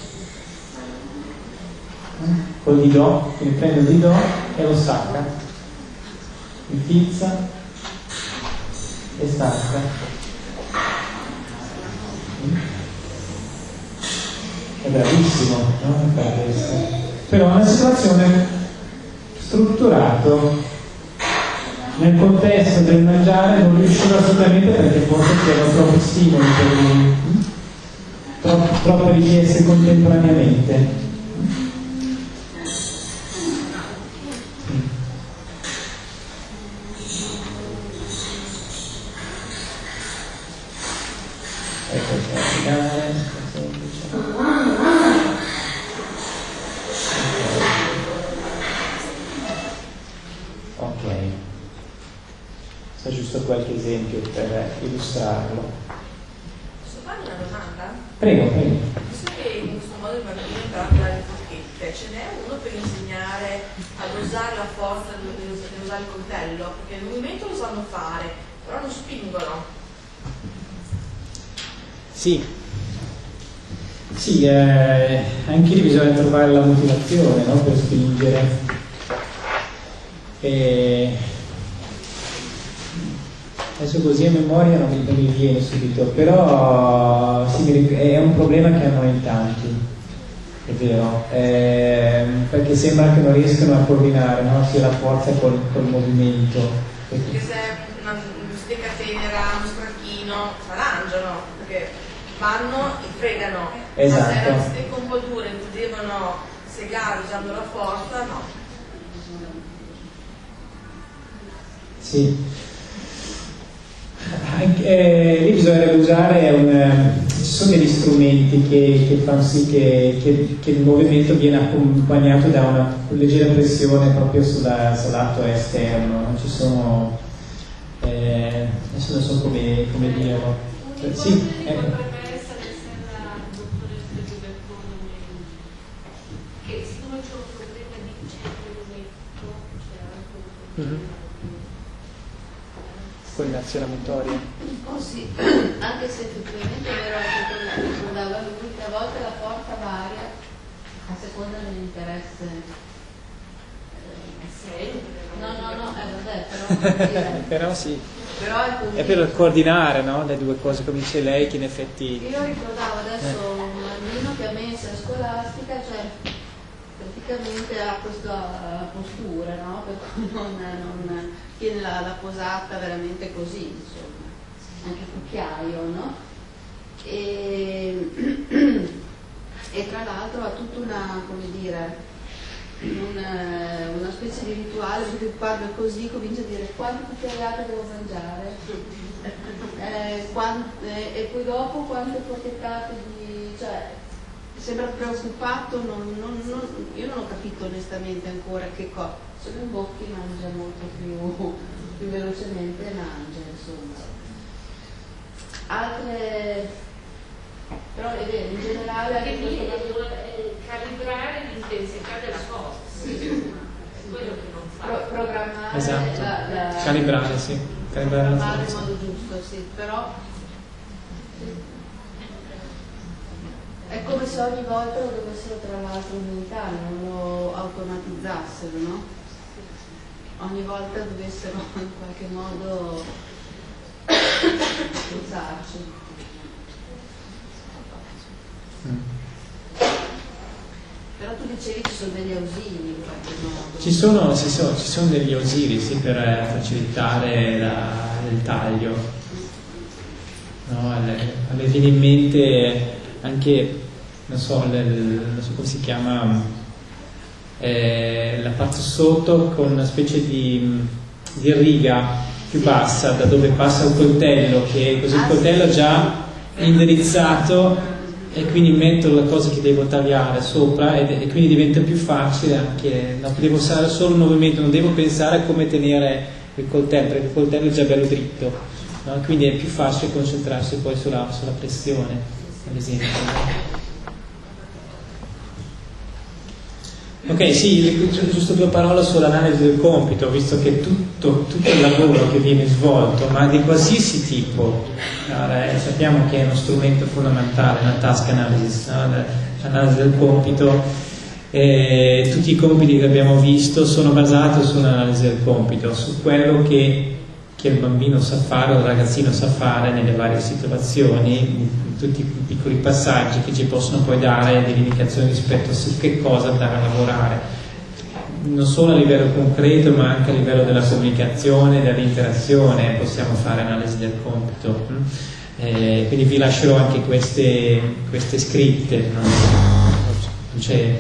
Col didò, quindi prende il didò e lo stacca, infilza e stacca. È bravissimo, no? Per questo. Però è una situazione strutturato nel contesto del mangiare non riusciva assolutamente, perché forse c'erano troppi stimoli per lui, Tro- troppe richieste contemporaneamente. Ok, sta giusto qualche esempio per illustrarlo. Posso fare una domanda? Prego, prego. Visto che in questo modo il bambino impara a usare le forchette, ce n'è uno per insegnare ad usare la forza di usare il coltello? Perché il movimento lo sanno fare, però non spingono. Sì, sì, eh, anche lì bisogna trovare la motivazione, no, per spingere. E adesso così a memoria non mi, non mi viene subito, però sì, è un problema che hanno in tanti, è vero, eh, perché sembra che non riescano a coordinare, no, sia la forza col, col movimento. Perché se una stecca tenera, uno stracchino, s'arrangiano, perché vanno e fregano. Esatto. Ma se è una stecca un po' dura in cui devono segare usando la forza, no. Sì. Anche, eh, lì bisognerebbe usare un, ci sono degli strumenti che, che fanno sì che, che, che il movimento viene accompagnato da una leggera pressione proprio sulla, sul lato esterno. Ci sono, eh, adesso non so come, come dirlo. Sì, ecco. Potrebbe essere la dottoressa Giubertone, che siccome c'è un problema di cervelletto, c'è anche un problema. Mm-hmm. Coordinazione motoria. Oh sì, anche se effettivamente è vero anche quello che ricordava lui, che a volte la forza varia a seconda dell'interesse. Eh, no, no, no, eh, vabbè, però... Dire, però sì. Però è, così. È per coordinare, no, le due cose, come dice lei, che in effetti... Io ricordavo adesso un bambino che a mensa scolastica, cioè praticamente ha questa postura, no? Per cui non, non tiene la, la posata veramente così, insomma, anche cucchiaio, no? E, e tra l'altro ha tutta una, come dire, una, una specie di rituale, perché quando è così comincia a dire quante cucchiaiate devo mangiare, eh, quante, e poi dopo quante forchettate di... cioè, sembra preoccupato, non, non, non, io non ho capito onestamente ancora che cosa, se lo imbocchi mangia molto più, più velocemente, mangia, insomma. Altre, però è vero, in generale anche Quindi questo eh, calibrare l'intensità della cosa, è quello che non fa. pro- programmare Esatto. la, la, Calibrare, sì. Calibrare la programmare in forza. modo giusto, sì, però è come se ogni volta lo dovessero tra l'altro inventare, non lo automatizzassero, no? Ogni volta dovessero in qualche modo usarci. Mm. Però tu dicevi ci sono degli ausili in qualche modo. Ci sono, ci sono, ci sono degli ausili, sì, per eh, facilitare la, il taglio. No, alle, alle viene in mente anche, non so, le, non so come si chiama, eh, la parte sotto con una specie di, di riga più bassa da dove passa un coltello, che così il coltello è già indirizzato e quindi metto la cosa che devo tagliare sopra e, e quindi diventa più facile anche, no, devo usare solo un movimento, non devo pensare a come tenere il coltello, perché il coltello è già bello dritto, no? Quindi è più facile concentrarsi poi sulla, sulla pressione, ad esempio. Ok, sì, giusto due parole sull'analisi del compito, visto che tutto, tutto il lavoro che viene svolto, ma di qualsiasi tipo, allora, eh, sappiamo che è uno strumento fondamentale, la task analysis, no? L'analisi del compito, eh, tutti i compiti che abbiamo visto sono basati sull'analisi del compito, su quello che, che il bambino sa fare o il ragazzino sa fare nelle varie situazioni, tutti i piccoli passaggi che ci possono poi dare delle indicazioni rispetto a su che cosa andare a lavorare, non solo a livello concreto ma anche a livello della comunicazione, dell'interazione possiamo fare analisi del compito. Eh, quindi vi lascerò anche queste, queste scritte, non, non, c'è,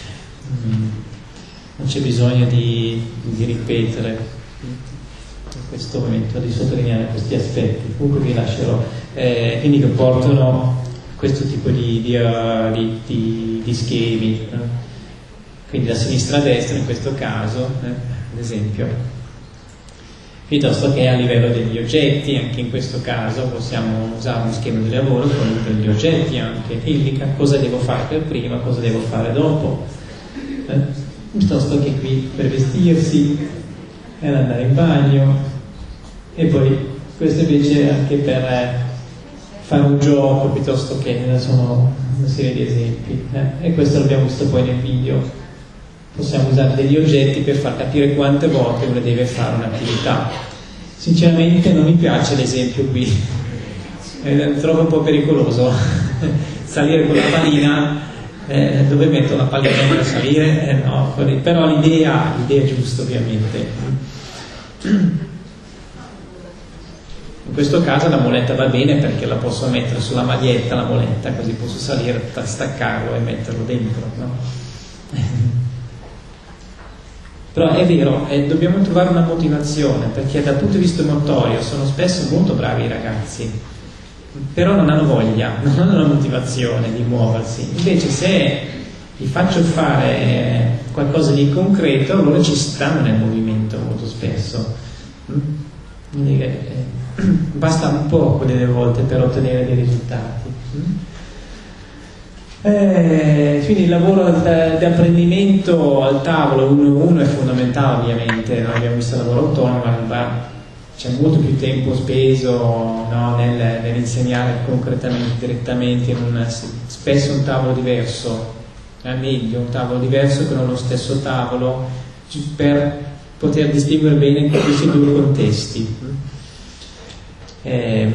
non c'è bisogno di, di ripetere in questo momento, di sottolineare questi aspetti, comunque vi lascerò, eh, quindi che portano questo tipo di, di, uh, di, di, di schemi, eh? Quindi da sinistra a destra in questo caso, eh, ad esempio, piuttosto che a livello degli oggetti, anche in questo caso possiamo usare uno schema di lavoro con degli oggetti anche, che indica cosa devo fare per prima, cosa devo fare dopo, eh? Piuttosto che qui per vestirsi e andare in bagno, e poi questo invece anche per eh, fare un gioco, piuttosto che ne sono una serie di esempi, eh? E questo l'abbiamo visto poi nel video. Possiamo usare degli oggetti per far capire quante volte uno deve fare un'attività. Sinceramente non mi piace l'esempio qui, eh, trovo un po' pericoloso salire con la pallina. Eh, dove metto la pallina per salire? Eh, no, però l'idea, l'idea è giusta, ovviamente. In questo caso la moletta va bene perché la posso mettere sulla maglietta, la moletta, così posso salire, staccarlo e metterlo dentro, no? Però è vero, eh, dobbiamo trovare una motivazione, perché dal punto di vista motorio sono spesso molto bravi i ragazzi, però non hanno voglia, non hanno la motivazione di muoversi. Invece se gli faccio fare qualcosa di concreto, loro ci stanno nel movimento molto spesso. Quindi, eh, basta un poco delle volte per ottenere dei risultati. Eh, quindi il lavoro di apprendimento al tavolo uno a uno è fondamentale, ovviamente. Noi abbiamo visto il lavoro autonomo, ma c'è molto più tempo speso, no, nel, nell'insegnare concretamente, direttamente, in un, spesso un tavolo diverso, è meglio un tavolo diverso che non lo stesso tavolo, per poter distinguere bene questi due contesti. Eh,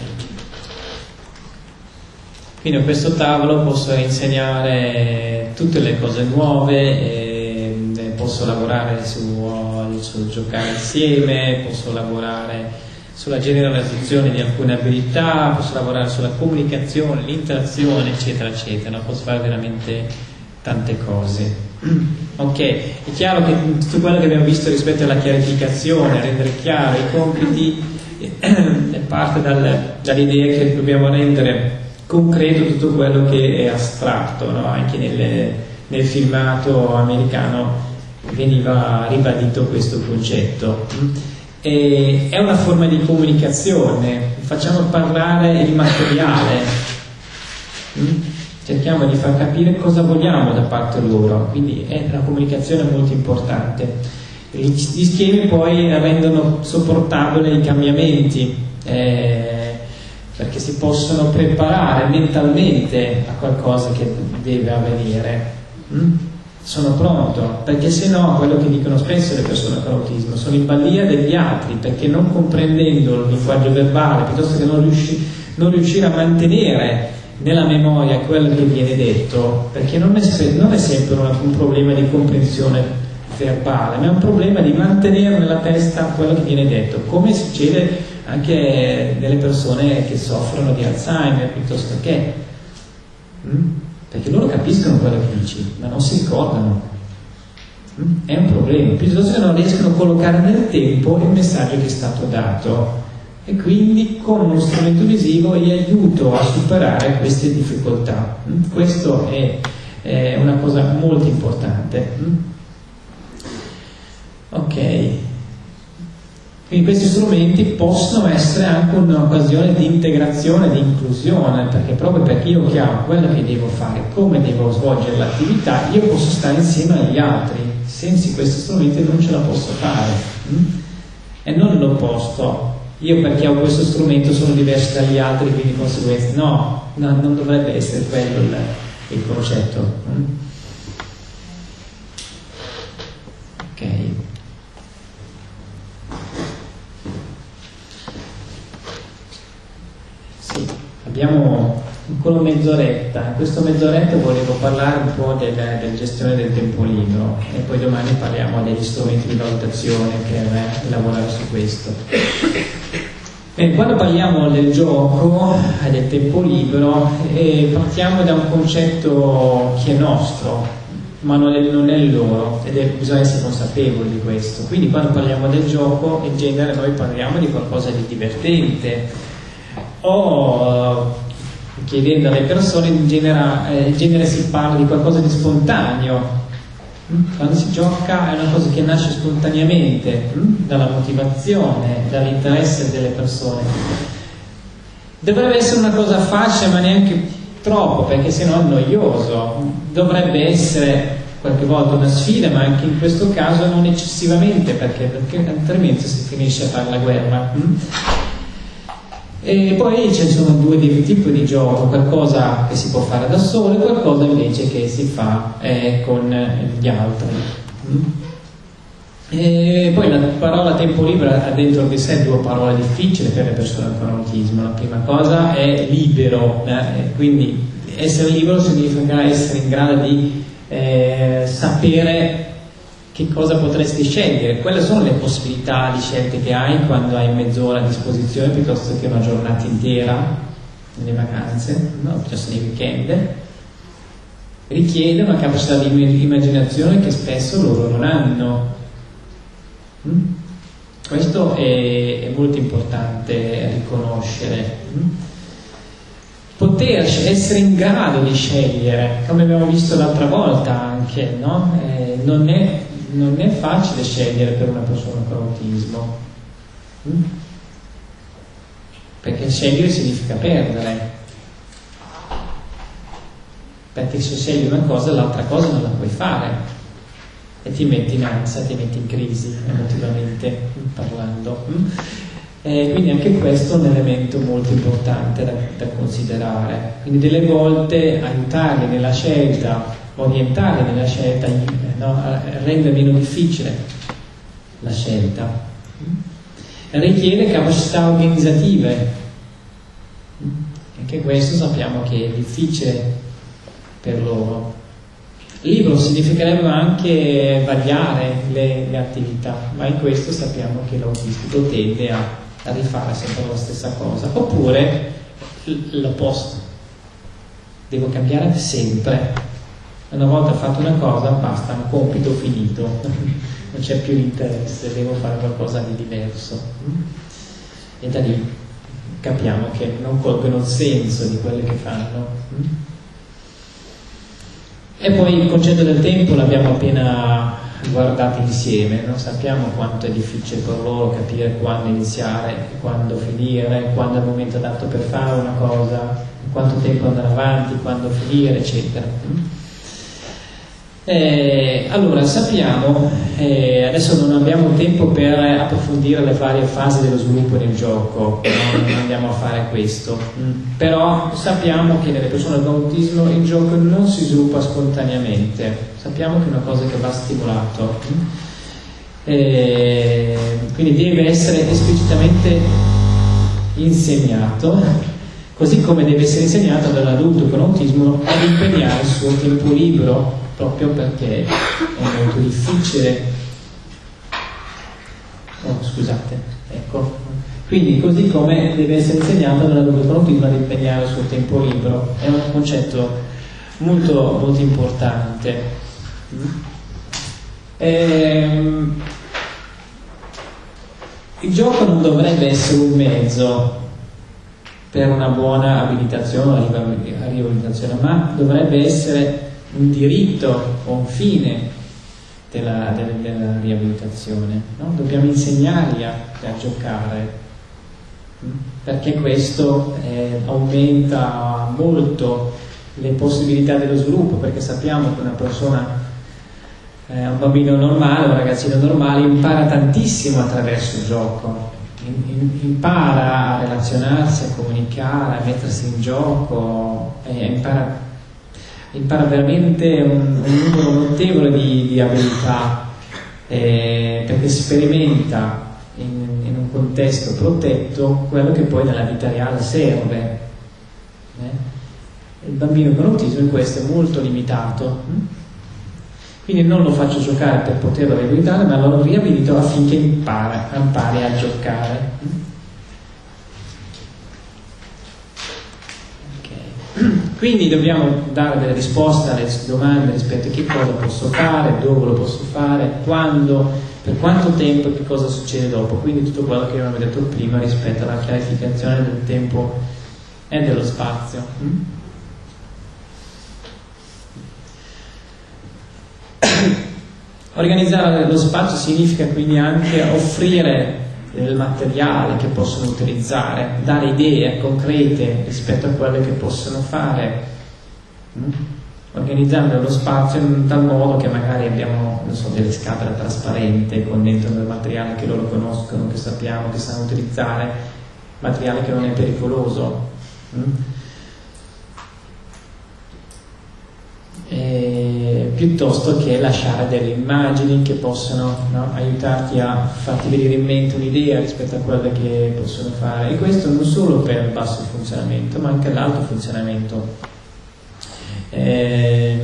quindi a questo tavolo posso insegnare tutte le cose nuove, eh, posso lavorare su, su giocare insieme, posso lavorare sulla generalizzazione di alcune abilità, posso lavorare sulla comunicazione, l'interazione, eccetera, eccetera, posso fare veramente tante cose. Ok, è chiaro che tutto quello che abbiamo visto rispetto alla chiarificazione, a rendere chiaro i compiti, eh, parte dal, dall'idea che dobbiamo rendere concreto tutto quello che è astratto, no? Anche nel, nel filmato americano veniva ribadito questo concetto. E è una forma di comunicazione, facciamo parlare il materiale, cerchiamo di far capire cosa vogliamo da parte loro, quindi è una comunicazione molto importante. Gli schemi poi rendono sopportabili i cambiamenti, eh, perché si possono preparare mentalmente a qualcosa che deve avvenire. Mm? Sono pronto, perché se no, quello che dicono spesso le persone con autismo, sono in balia degli altri, perché non comprendendo il linguaggio verbale, piuttosto che non, riusci, non riuscire a mantenere nella memoria quello che viene detto, perché non è, non è sempre una, un problema di comprensione verbale, ma è un problema di mantenere nella testa quello che viene detto, come succede anche nelle persone che soffrono di Alzheimer piuttosto che, mm? perché loro capiscono quello che dici, ma non si ricordano. Mm? È un problema, piuttosto che non riescono a collocare nel tempo il messaggio che è stato dato, e quindi con uno strumento visivo gli aiuto a superare queste difficoltà. Mm? Questo è, è una cosa molto importante. Mm? Ok, quindi questi strumenti possono essere anche un'occasione di integrazione, di inclusione, perché proprio perché io ho chiaro quello che devo fare, come devo svolgere l'attività, io posso stare insieme agli altri. Senza questi strumenti non ce la posso fare, mm? E non l'opposto, io perché ho questo strumento sono diverso dagli altri, quindi di conseguenza no, no, non dovrebbe essere quello il, il concetto. Mm? Ok. Abbiamo ancora mezz'oretta, in questa mezz'oretta volevo parlare un po' della, della gestione del tempo libero e poi domani parliamo degli strumenti di valutazione per lavorare su questo. Bene, quando parliamo del gioco e del tempo libero eh, partiamo da un concetto che è nostro, ma non è, non è loro, ed è, bisogna essere consapevoli di questo. Quindi quando parliamo del gioco in genere noi parliamo di qualcosa di divertente, o chiedendo alle persone in genere, eh, in genere si parla di qualcosa di spontaneo. Quando si gioca è una cosa che nasce spontaneamente dalla motivazione, dall'interesse delle persone. Dovrebbe essere una cosa facile, ma neanche troppo, perché sennò è noioso. Dovrebbe essere qualche volta una sfida, ma anche in questo caso non eccessivamente, perché, perché altrimenti si finisce a fare la guerra. E poi ci sono due tipi di gioco, qualcosa che si può fare da solo e qualcosa invece che si fa eh, con gli altri. E poi la parola tempo libero ha dentro di sé due parole difficili per le persone con autismo. La prima cosa è libero, eh, quindi essere libero significa essere in grado di eh, sapere che cosa potresti scegliere, quali sono le possibilità di scelte che hai quando hai mezz'ora a disposizione piuttosto che una giornata intera nelle vacanze, no? Piuttosto nei weekend. Richiede una capacità di immaginazione che spesso loro non hanno. Mm? Questo è, è molto importante riconoscere. Mm? Poter essere in grado di scegliere, come abbiamo visto l'altra volta anche, no? Eh, non è Non è facile scegliere per una persona con autismo, mm? perché scegliere significa perdere, perché se scegli una cosa l'altra cosa non la puoi fare e ti metti in ansia, ti metti in crisi emotivamente parlando. Mm? E quindi anche questo è un elemento molto importante da, da considerare. Quindi delle volte aiutarli nella scelta, orientare nella scelta, no? Rende meno difficile la scelta. Richiede capacità organizzative. Anche questo sappiamo che è difficile per loro. Libero significherebbe anche variare le, le attività, ma in questo sappiamo che l'autistico tende a, a rifare sempre la stessa cosa. Oppure l'opposto. Devo cambiare sempre. Una volta fatto una cosa, basta, un compito finito, non c'è più interesse, devo fare qualcosa di diverso. E da lì capiamo che non colgono il senso di quello che fanno. E poi il concetto del tempo l'abbiamo appena guardati insieme, no? Sappiamo quanto è difficile per loro capire quando iniziare, quando finire, quando è il momento adatto per fare una cosa, quanto tempo andare avanti, quando finire, eccetera. Eh, allora sappiamo, eh, adesso non abbiamo tempo per approfondire le varie fasi dello sviluppo nel gioco, no? Non andiamo a fare questo, mm. però sappiamo che nelle persone con autismo il gioco non si sviluppa spontaneamente, sappiamo che è una cosa che va stimolato, mm. eh, quindi deve essere esplicitamente insegnato, così come deve essere insegnato dall'adulto con autismo ad impegnare il suo tempo libero, proprio perché è molto difficile. Oh, scusate, ecco. Quindi così come deve essere insegnato dall'adulto con autismo ad impegnare il suo tempo libero, è un concetto molto, molto importante. Ehm, il gioco non dovrebbe essere un mezzo per una buona abilitazione o riabilitazione, ma dovrebbe essere un diritto o un fine della, della, della riabilitazione, no? Dobbiamo insegnargli a, a giocare, perché questo eh, aumenta molto le possibilità dello sviluppo, perché sappiamo che una persona, eh, un bambino normale, un ragazzino normale impara tantissimo attraverso il gioco, impara a relazionarsi, a comunicare, a mettersi in gioco, eh, impara impara veramente un, un numero notevole di, di abilità, eh, perché sperimenta in, in un contesto protetto quello che poi nella vita reale serve. Eh? Il bambino con autismo in questo è molto limitato, quindi non lo faccio giocare per poterlo riabilitare, ma lo riabilito affinché impara, impari a giocare. Quindi dobbiamo dare delle risposte alle domande rispetto a che cosa posso fare, dove lo posso fare, quando, per quanto tempo e che cosa succede dopo. Quindi tutto quello che abbiamo detto prima rispetto alla chiarificazione del tempo e dello spazio. Organizzare lo spazio significa quindi anche offrire del materiale che possono utilizzare, dare idee concrete rispetto a quelle che possono fare, mm? organizzando lo spazio in tal modo che magari abbiamo, non so, delle scatole trasparenti con dentro del materiale che loro conoscono, che sappiamo che sanno utilizzare, materiale che non è pericoloso. Mm? E, piuttosto che lasciare delle immagini che possono, no, aiutarti a farti venire in mente un'idea rispetto a quelle che possono fare, e questo non solo per il basso funzionamento ma anche l'alto funzionamento. E,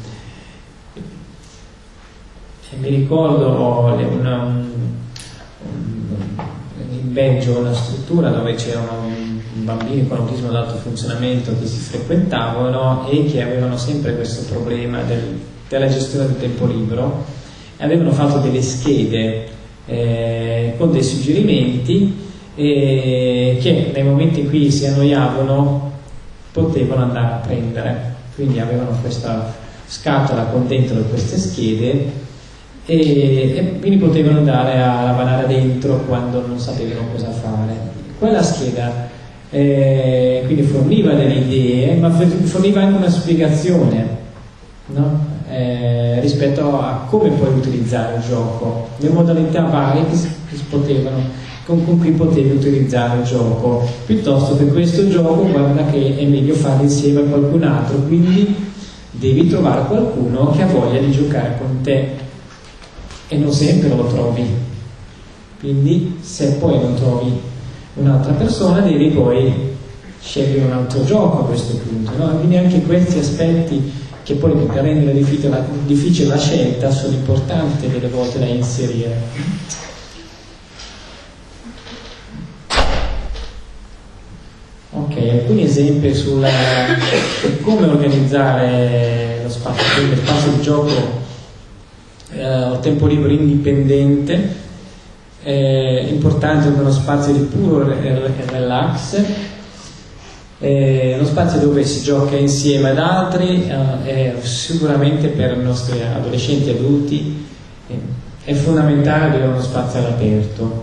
mi ricordo una, un, in Belgio una struttura dove c'erano bambini con autismo ad alto funzionamento che si frequentavano e che avevano sempre questo problema del, della gestione del tempo libero, e avevano fatto delle schede eh, con dei suggerimenti eh, che nei momenti in cui si annoiavano potevano andare a prendere. Quindi avevano questa scatola con dentro queste schede e, e quindi potevano andare a lavorare dentro quando non sapevano cosa fare. Quella scheda Eh, quindi forniva delle idee, ma forniva anche una spiegazione, no? eh, rispetto a come puoi utilizzare il gioco, le modalità varie che si, che si potevano, con, con cui potevi utilizzare il gioco, piuttosto che questo gioco guarda che è meglio farlo insieme a qualcun altro, quindi devi trovare qualcuno che ha voglia di giocare con te, e non sempre lo trovi, quindi se poi non trovi un'altra persona devi poi scegliere un altro gioco a questo punto, no? Quindi anche questi aspetti che poi per rendere difficile la, difficile la scelta sono importanti delle volte da inserire. Ok, alcuni esempi sulla, su come organizzare lo spazio, quindi lo spazio di gioco eh, o tempo libero indipendente. È importante uno spazio di puro relax, è uno spazio dove si gioca insieme ad altri, è sicuramente per i nostri adolescenti e adulti è è fondamentale avere uno spazio all'aperto.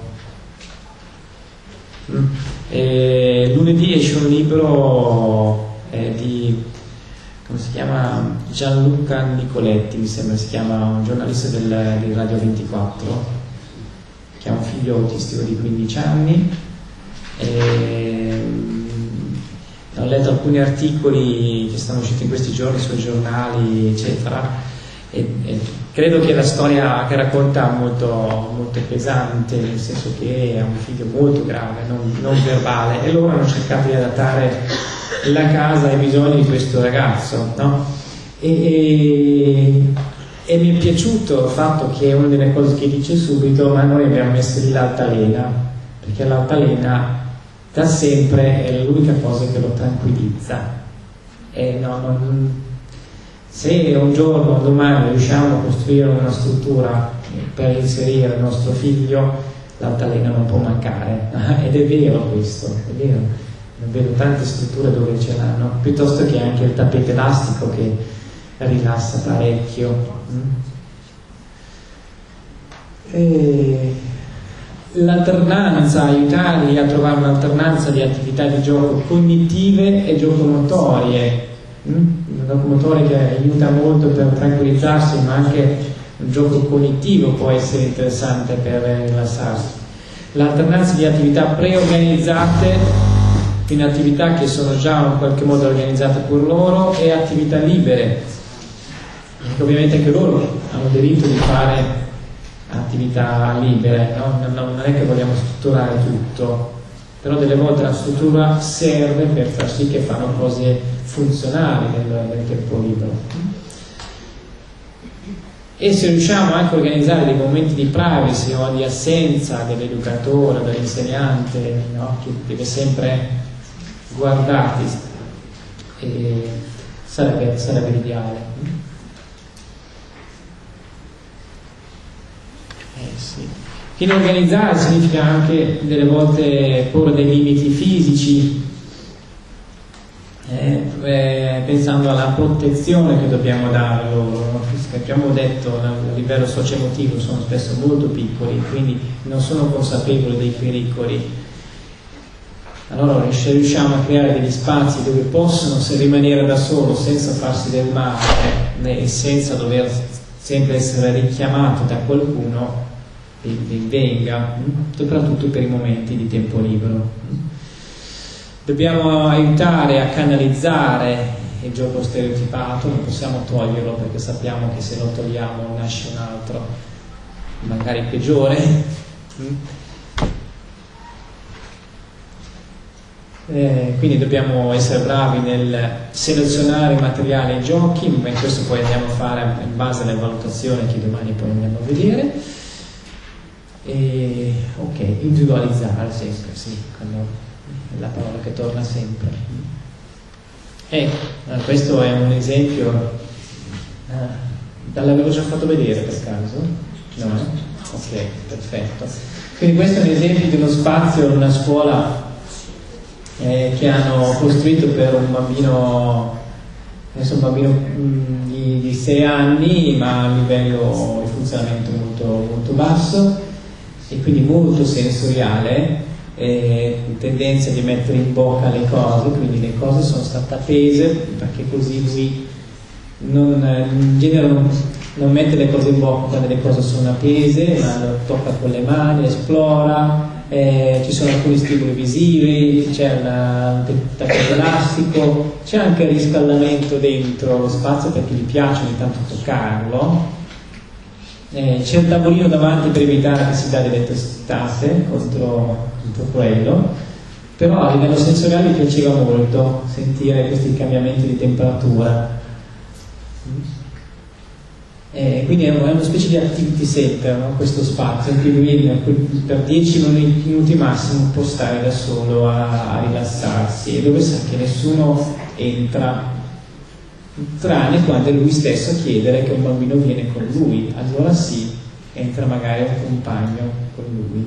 E lunedì esce un libro eh, di, come si chiama, Gianluca Nicoletti, mi sembra si chiama, un giornalista del, di Radio ventiquattro, che ha un figlio autistico di quindici anni. E, ho letto alcuni articoli che stanno usciti in questi giorni sui giornali, eccetera, e, e credo che la storia che racconta è molto, molto pesante, nel senso che ha un figlio molto grave, non, non verbale, e loro hanno cercato di adattare la casa ai bisogni di questo ragazzo, no? E, e, e mi è piaciuto il fatto che è una delle cose che dice subito, ma noi abbiamo messo lì l'altalena, perché l'altalena da sempre è l'unica cosa che lo tranquillizza. E no, non, se un giorno, domani, riusciamo a costruire una struttura per inserire il nostro figlio, l'altalena non può mancare. Ed è vero questo, è vero. Vedo tante strutture dove ce l'hanno, piuttosto che anche il tappeto elastico che rilassa parecchio. E l'alternanza, aiutarli a trovare un'alternanza di attività di gioco cognitive e giocomotorie, un giocomotorie che aiuta molto per tranquillizzarsi, ma anche un gioco cognitivo può essere interessante per rilassarsi. L'alternanza di attività preorganizzate in attività che sono già in qualche modo organizzate per loro e attività libere, perché ovviamente anche loro hanno diritto di fare attività libere, no? Non è che vogliamo strutturare tutto, però delle volte la struttura serve per far sì che fanno cose funzionali nel, nel tempo libero. E se riusciamo anche a organizzare dei momenti di privacy o di assenza dell'educatore, dell'insegnante, no? Che deve sempre guardati, e sarebbe, sarebbe l'ideale. Eh sì. Quindi organizzare significa anche delle volte porre dei limiti fisici, eh, eh, pensando alla protezione che dobbiamo dare loro. Abbiamo detto a livello socio-emotivo sono spesso molto piccoli, quindi non sono consapevoli dei pericoli. Allora se riusciamo a creare degli spazi dove possono se rimanere da solo senza farsi del male e senza dover sempre essere richiamato da qualcuno, ben venga, soprattutto per i momenti di tempo libero. Dobbiamo aiutare a canalizzare il gioco stereotipato, non possiamo toglierlo perché sappiamo che se lo togliamo nasce un altro, magari peggiore. Eh, quindi dobbiamo essere bravi nel selezionare i materiali e i giochi, ma questo poi andiamo a fare in base alle valutazioni che domani poi andiamo a vedere. E, ok, individualizzare sempre, sì, è la parola che torna sempre. Ecco, questo è un esempio, eh, l'avevo già fatto vedere per caso? No? Ok, perfetto. Quindi questo è un esempio di uno spazio in una scuola Eh, che hanno costruito per un bambino, adesso un bambino mh, di, di sei anni, ma a livello di funzionamento molto, molto basso e quindi molto sensoriale, eh, tendenza di mettere in bocca le cose, quindi le cose sono state appese perché così lui non, in genere non, non mette le cose in bocca quando le cose sono appese, ma lo tocca con le mani, esplora. Eh, ci sono alcuni stimoli visivi, c'è il tappeto elastico, c'è anche il riscaldamento dentro lo spazio perché gli piace ogni tanto toccarlo, eh, c'è il tavolino davanti per evitare che si dà delle testate contro, contro quello, però a livello sensoriale mi piaceva molto sentire questi cambiamenti di temperatura. Eh, quindi è una specie di activity center, no? Questo spazio in cui lui per dieci minuti massimo può stare da solo a, a rilassarsi e dove sa che nessuno entra tranne quando è lui stesso a chiedere che un bambino viene con lui, allora sì, entra magari un compagno con lui.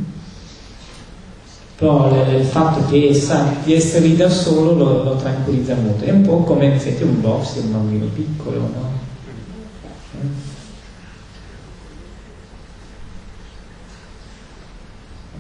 Però il fatto che sa di essere lì da solo lo, lo tranquillizza molto, è un po' come in effetti un box di un bambino piccolo, no?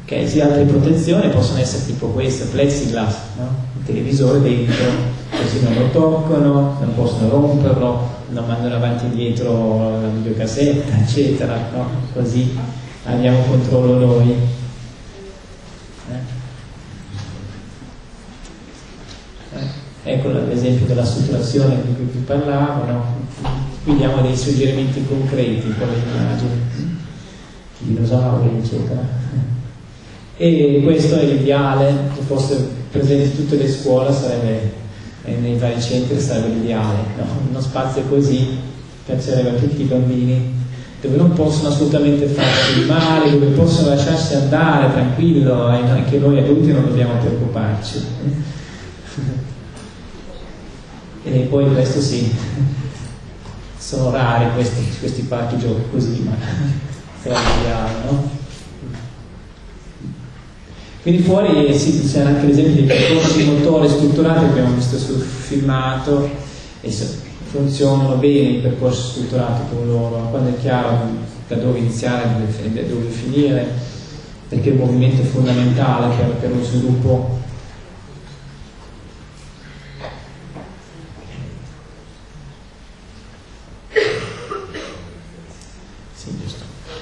Ok, sì, altre protezioni possono essere tipo queste, plexiglass, no? Il televisore dentro, così non lo toccano, non possono romperlo, non mandano avanti e indietro la videocassetta, eccetera, no? Così abbiamo controllo noi. Eh? Eh? Ecco l'esempio della sutturazione di cui vi parlavo, no? Qui diamo dei suggerimenti concreti con le immagini, dinosauri, eccetera. E questo è l'ideale, se fosse presente in tutte le scuole sarebbe, nei vari centri sarebbe l'ideale, no? Uno spazio così piacerebbe a tutti i bambini, dove non possono assolutamente farsi male, dove possono lasciarsi andare tranquillo, e anche noi adulti non dobbiamo preoccuparci. E poi questo sì, sono rari questi, questi parchi giochi così, ma sarebbe l'ideale, no? Quindi fuori sì, c'è anche l'esempio dei percorsi motori strutturati che abbiamo visto sul filmato, e funzionano bene i percorsi strutturati con loro, quando è chiaro da dove iniziare e da dove finire, perché il movimento è fondamentale per, per lo sviluppo. Sì, giusto.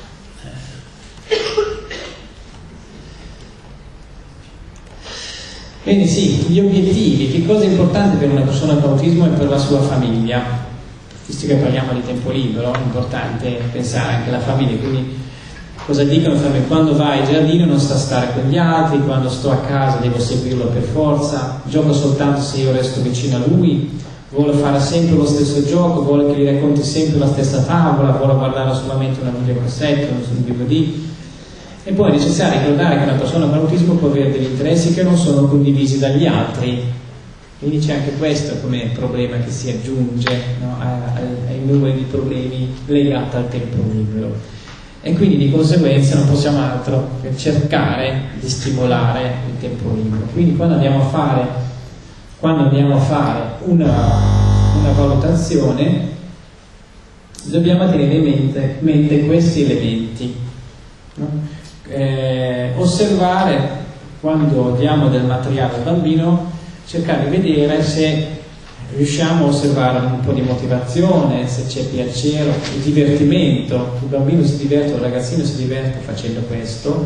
Bene, sì, gli obiettivi, che cosa è importante per una persona con autismo e per la sua famiglia? Visto che parliamo di tempo libero, è importante pensare anche alla famiglia, quindi cosa dicono? Quando vai in giardino non sta a stare con gli altri, quando sto a casa devo seguirlo per forza, gioca soltanto se io resto vicino a lui, vuole fare sempre lo stesso gioco, vuole che gli racconti sempre la stessa favola, vuole guardare solamente una videocassetta, un D V D. E poi è necessario ricordare che una persona con autismo può avere degli interessi che non sono condivisi dagli altri, quindi c'è anche questo come problema che si aggiunge, no, ai numeri di problemi legati al tempo libero, e quindi di conseguenza non possiamo altro che cercare di stimolare il tempo libero. Quindi quando andiamo a fare, quando andiamo a fare una, una valutazione dobbiamo tenere in mente, mente questi elementi, no? Eh, osservare, quando diamo del materiale al bambino, cercare di vedere se riusciamo a osservare un po' di motivazione, se c'è piacere, divertimento, il bambino si diverte, il ragazzino si diverte facendo questo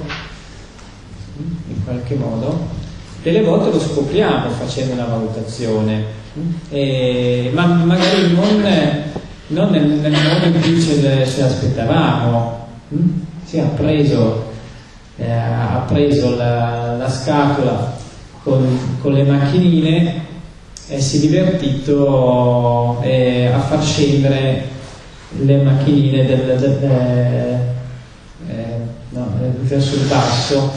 in qualche modo. Delle volte lo scopriamo facendo una valutazione, eh, ma magari non, non nel, nel modo in cui ce, ce l'aspettavamo. Si è preso Eh, ha preso la, la scatola con, con le macchinine e si è divertito eh, a far scendere le macchinine del, del, eh, eh, no, verso il basso,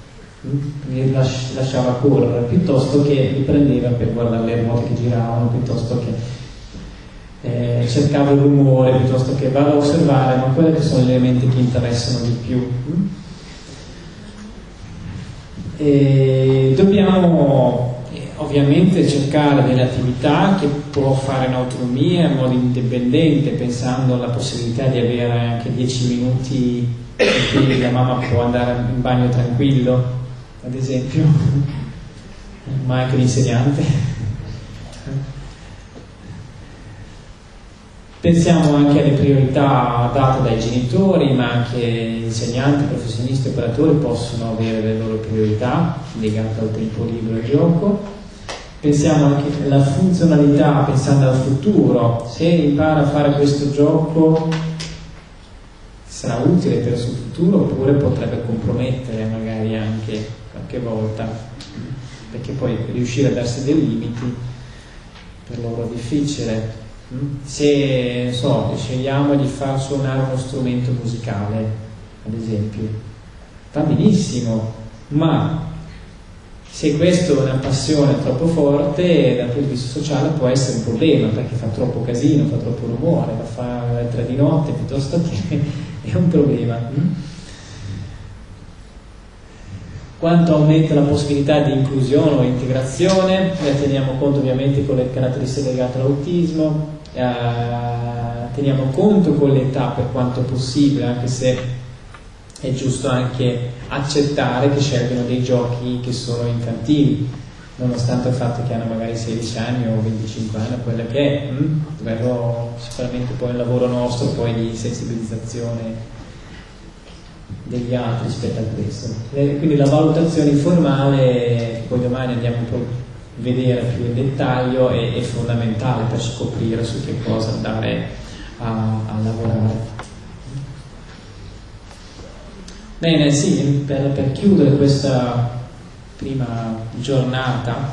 li las, lasciava correre, piuttosto che li prendeva per guardare le ruote che giravano, piuttosto che eh, cercava il rumore, piuttosto che vado a osservare, ma quelli che sono gli elementi che interessano di più. E dobbiamo eh, ovviamente cercare delle attività che può fare in autonomia, in modo indipendente, pensando alla possibilità di avere anche dieci minuti in cui la mamma può andare in bagno tranquillo, ad esempio, ma anche l'insegnante. Pensiamo anche alle priorità date dai genitori, ma anche insegnanti, professionisti, operatori possono avere le loro priorità legate al tempo libero e gioco. Pensiamo anche alla funzionalità, pensando al futuro. Se impara a fare questo gioco sarà utile per il suo futuro, oppure potrebbe compromettere magari anche qualche volta, perché poi riuscire a darsi dei limiti per loro è difficile. Se so, scegliamo di far suonare uno strumento musicale, ad esempio, va benissimo, ma se questa è una passione troppo forte dal punto di vista sociale può essere un problema, perché fa troppo casino, fa troppo rumore, la fa alle tre di notte, piuttosto che è un problema. Quanto aumenta la possibilità di inclusione o integrazione, ne teniamo conto ovviamente con le caratteristiche legate all'autismo, eh, teniamo conto con l'età per quanto possibile, anche se è giusto anche accettare che scelgono dei giochi che sono infantili, nonostante il fatto che hanno magari sedici anni o venticinque anni, quello che è, hm? Quello sicuramente poi è un lavoro nostro poi di sensibilizzazione degli altri rispetto a questo. E quindi la valutazione informale, che poi domani andiamo un po' a vedere più in dettaglio, è, è fondamentale per scoprire su che cosa andare a, a lavorare. Bene, sì, per, per chiudere questa prima giornata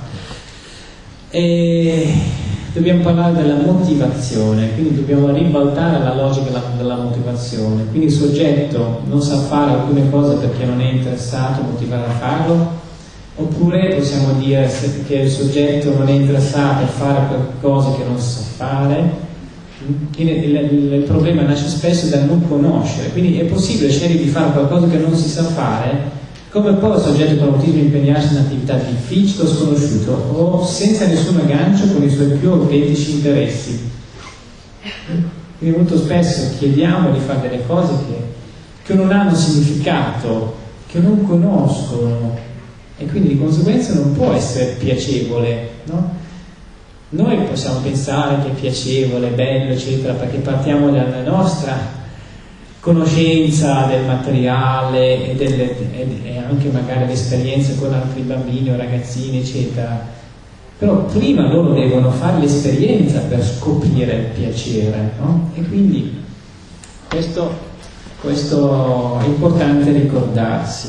e dobbiamo parlare della motivazione, quindi dobbiamo ribaltare la logica della, della motivazione. Quindi il soggetto non sa fare alcune cose perché non è interessato, motivato a farlo, oppure possiamo dire che il soggetto non è interessato a fare qualcosa che non sa fare. Quindi il, il, il problema nasce spesso dal non conoscere, quindi è possibile scegliere di fare qualcosa che non si sa fare. Come può il soggetto con autismo impegnarsi in attività difficili o sconosciute o senza nessun aggancio con i suoi più autentici interessi? Quindi molto spesso chiediamo di fare delle cose che, che non hanno significato, che non conoscono, e quindi di conseguenza non può essere piacevole, no? Noi possiamo pensare che è piacevole, bello, eccetera, perché partiamo dalla nostra conoscenza del materiale e, delle, e anche magari l'esperienza con altri bambini o ragazzini, eccetera. Però prima loro devono fare l'esperienza per scoprire il piacere, no? E quindi questo, questo è importante ricordarsi.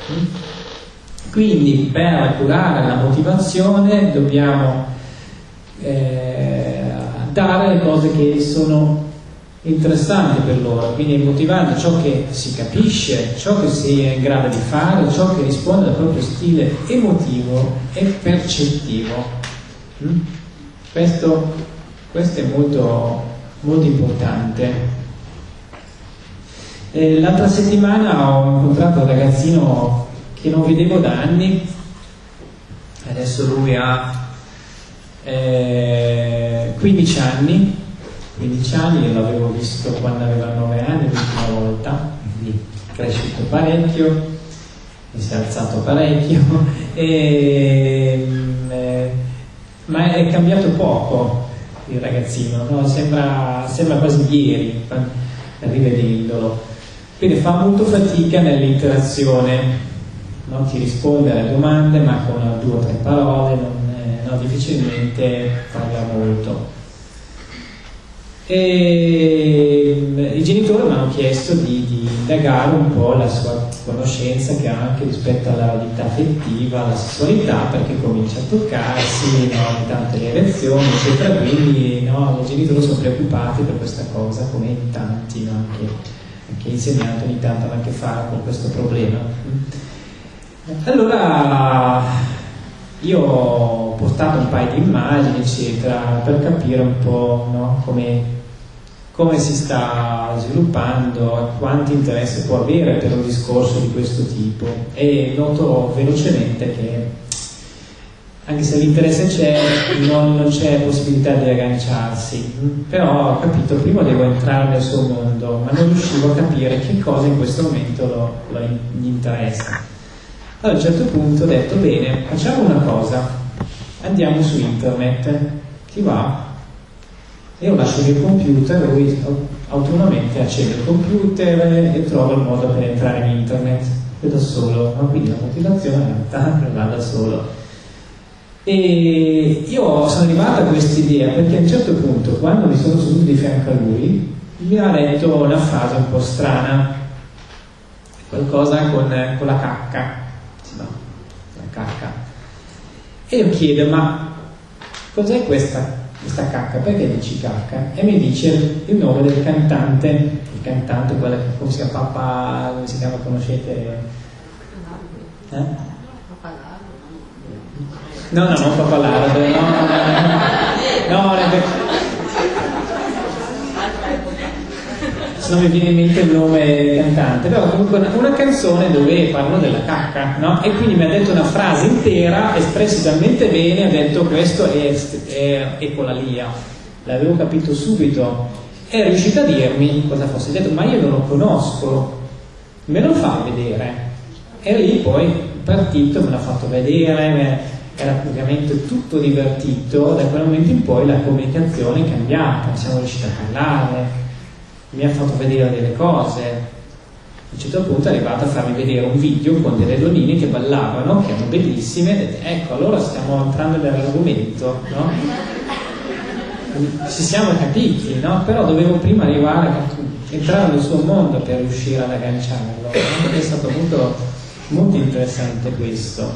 Quindi per curare la motivazione dobbiamo eh, dare le cose che sono interessanti per loro, quindi è motivante ciò che si capisce, ciò che si è in grado di fare, ciò che risponde al proprio stile emotivo e percettivo. Mm? Questo, questo è molto, molto importante. Eh, l'altra settimana ho incontrato un ragazzino che non vedevo da anni, adesso lui ha eh, quindici anni. quindici anni, io l'avevo visto quando aveva nove anni l'ultima volta, quindi è cresciuto parecchio, mi si è alzato parecchio, e, eh, ma è cambiato poco il ragazzino, no? sembra, sembra quasi ieri, rivedendolo. Quindi fa molto fatica nell'interazione, no? Ti risponde alle domande ma con due o tre parole, non, eh, no, difficilmente parla molto. E i genitori mi hanno chiesto di, di indagare un po' la sua conoscenza che ha anche rispetto alla vita affettiva, alla sessualità, perché comincia a toccarsi, no, tante le erezioni, eccetera. Quindi no, i genitori sono preoccupati per questa cosa, come in tanti, no, anche, anche gli insegnanti ogni tanto hanno a che fare con questo problema. Allora io ho portato un paio di immagini, eccetera, per capire un po', no, come come si sta sviluppando, quanti interesse può avere per un discorso di questo tipo, e noto velocemente che anche se l'interesse c'è, non, non c'è possibilità di agganciarsi. Però ho capito, prima devo entrare nel suo mondo, ma non riuscivo a capire che cosa in questo momento lo, lo gli interessa. Allora a un certo punto ho detto, bene, facciamo una cosa, andiamo su internet, ti va? Io lascio il computer, lui autonomamente accende il computer e trova il modo per entrare in internet, e da solo, no? Quindi la motivazione in realtà va da solo. E io sono arrivata a questa idea perché a un certo punto, quando mi sono seduto di fianco a lui, mi ha detto una frase un po' strana, qualcosa con, con la cacca, no, la cacca. E io chiedo, ma cos'è questa? questa cacca, perché dici cacca? E mi dice il nome del cantante, il cantante, quella che come si chiama, Papa, come si chiama, conoscete? Eh? No, no, non Papa Lardo, no, no, no, no, se non mi viene in mente il nome del cantante, però comunque una, una canzone dove parlano della cacca, no? E quindi mi ha detto una frase intera, espressa talmente bene, ha detto questo è, è Ecolalia, l'avevo capito subito, è riuscita a dirmi cosa fosse, ha detto ma io non lo conosco, me lo fa vedere. E lì poi il partito me l'ha fatto vedere, era ovviamente tutto divertito. Da quel momento in poi la comunicazione è cambiata, siamo riusciti a parlare, mi ha fatto vedere delle cose. A un certo punto è arrivato a farmi vedere un video con delle donnine che ballavano, che erano bellissime, e detto, ecco, allora stiamo entrando nell'argomento, no? Ci siamo capiti, no? Però dovevo prima arrivare a entrare nel suo mondo per riuscire ad agganciarlo, no? È stato molto, molto interessante questo.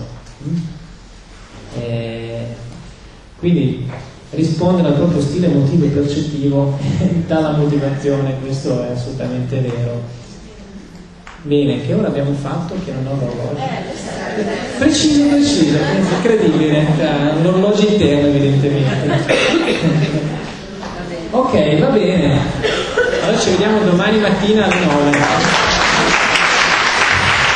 E quindi rispondere al proprio stile emotivo e percettivo dalla motivazione, questo è assolutamente vero. Bene, che ora abbiamo fatto? Che non ho l'orologio. Preciso, preciso, incredibile, un orologio interno evidentemente. Ok, va bene. Allora ci vediamo domani mattina alle nove.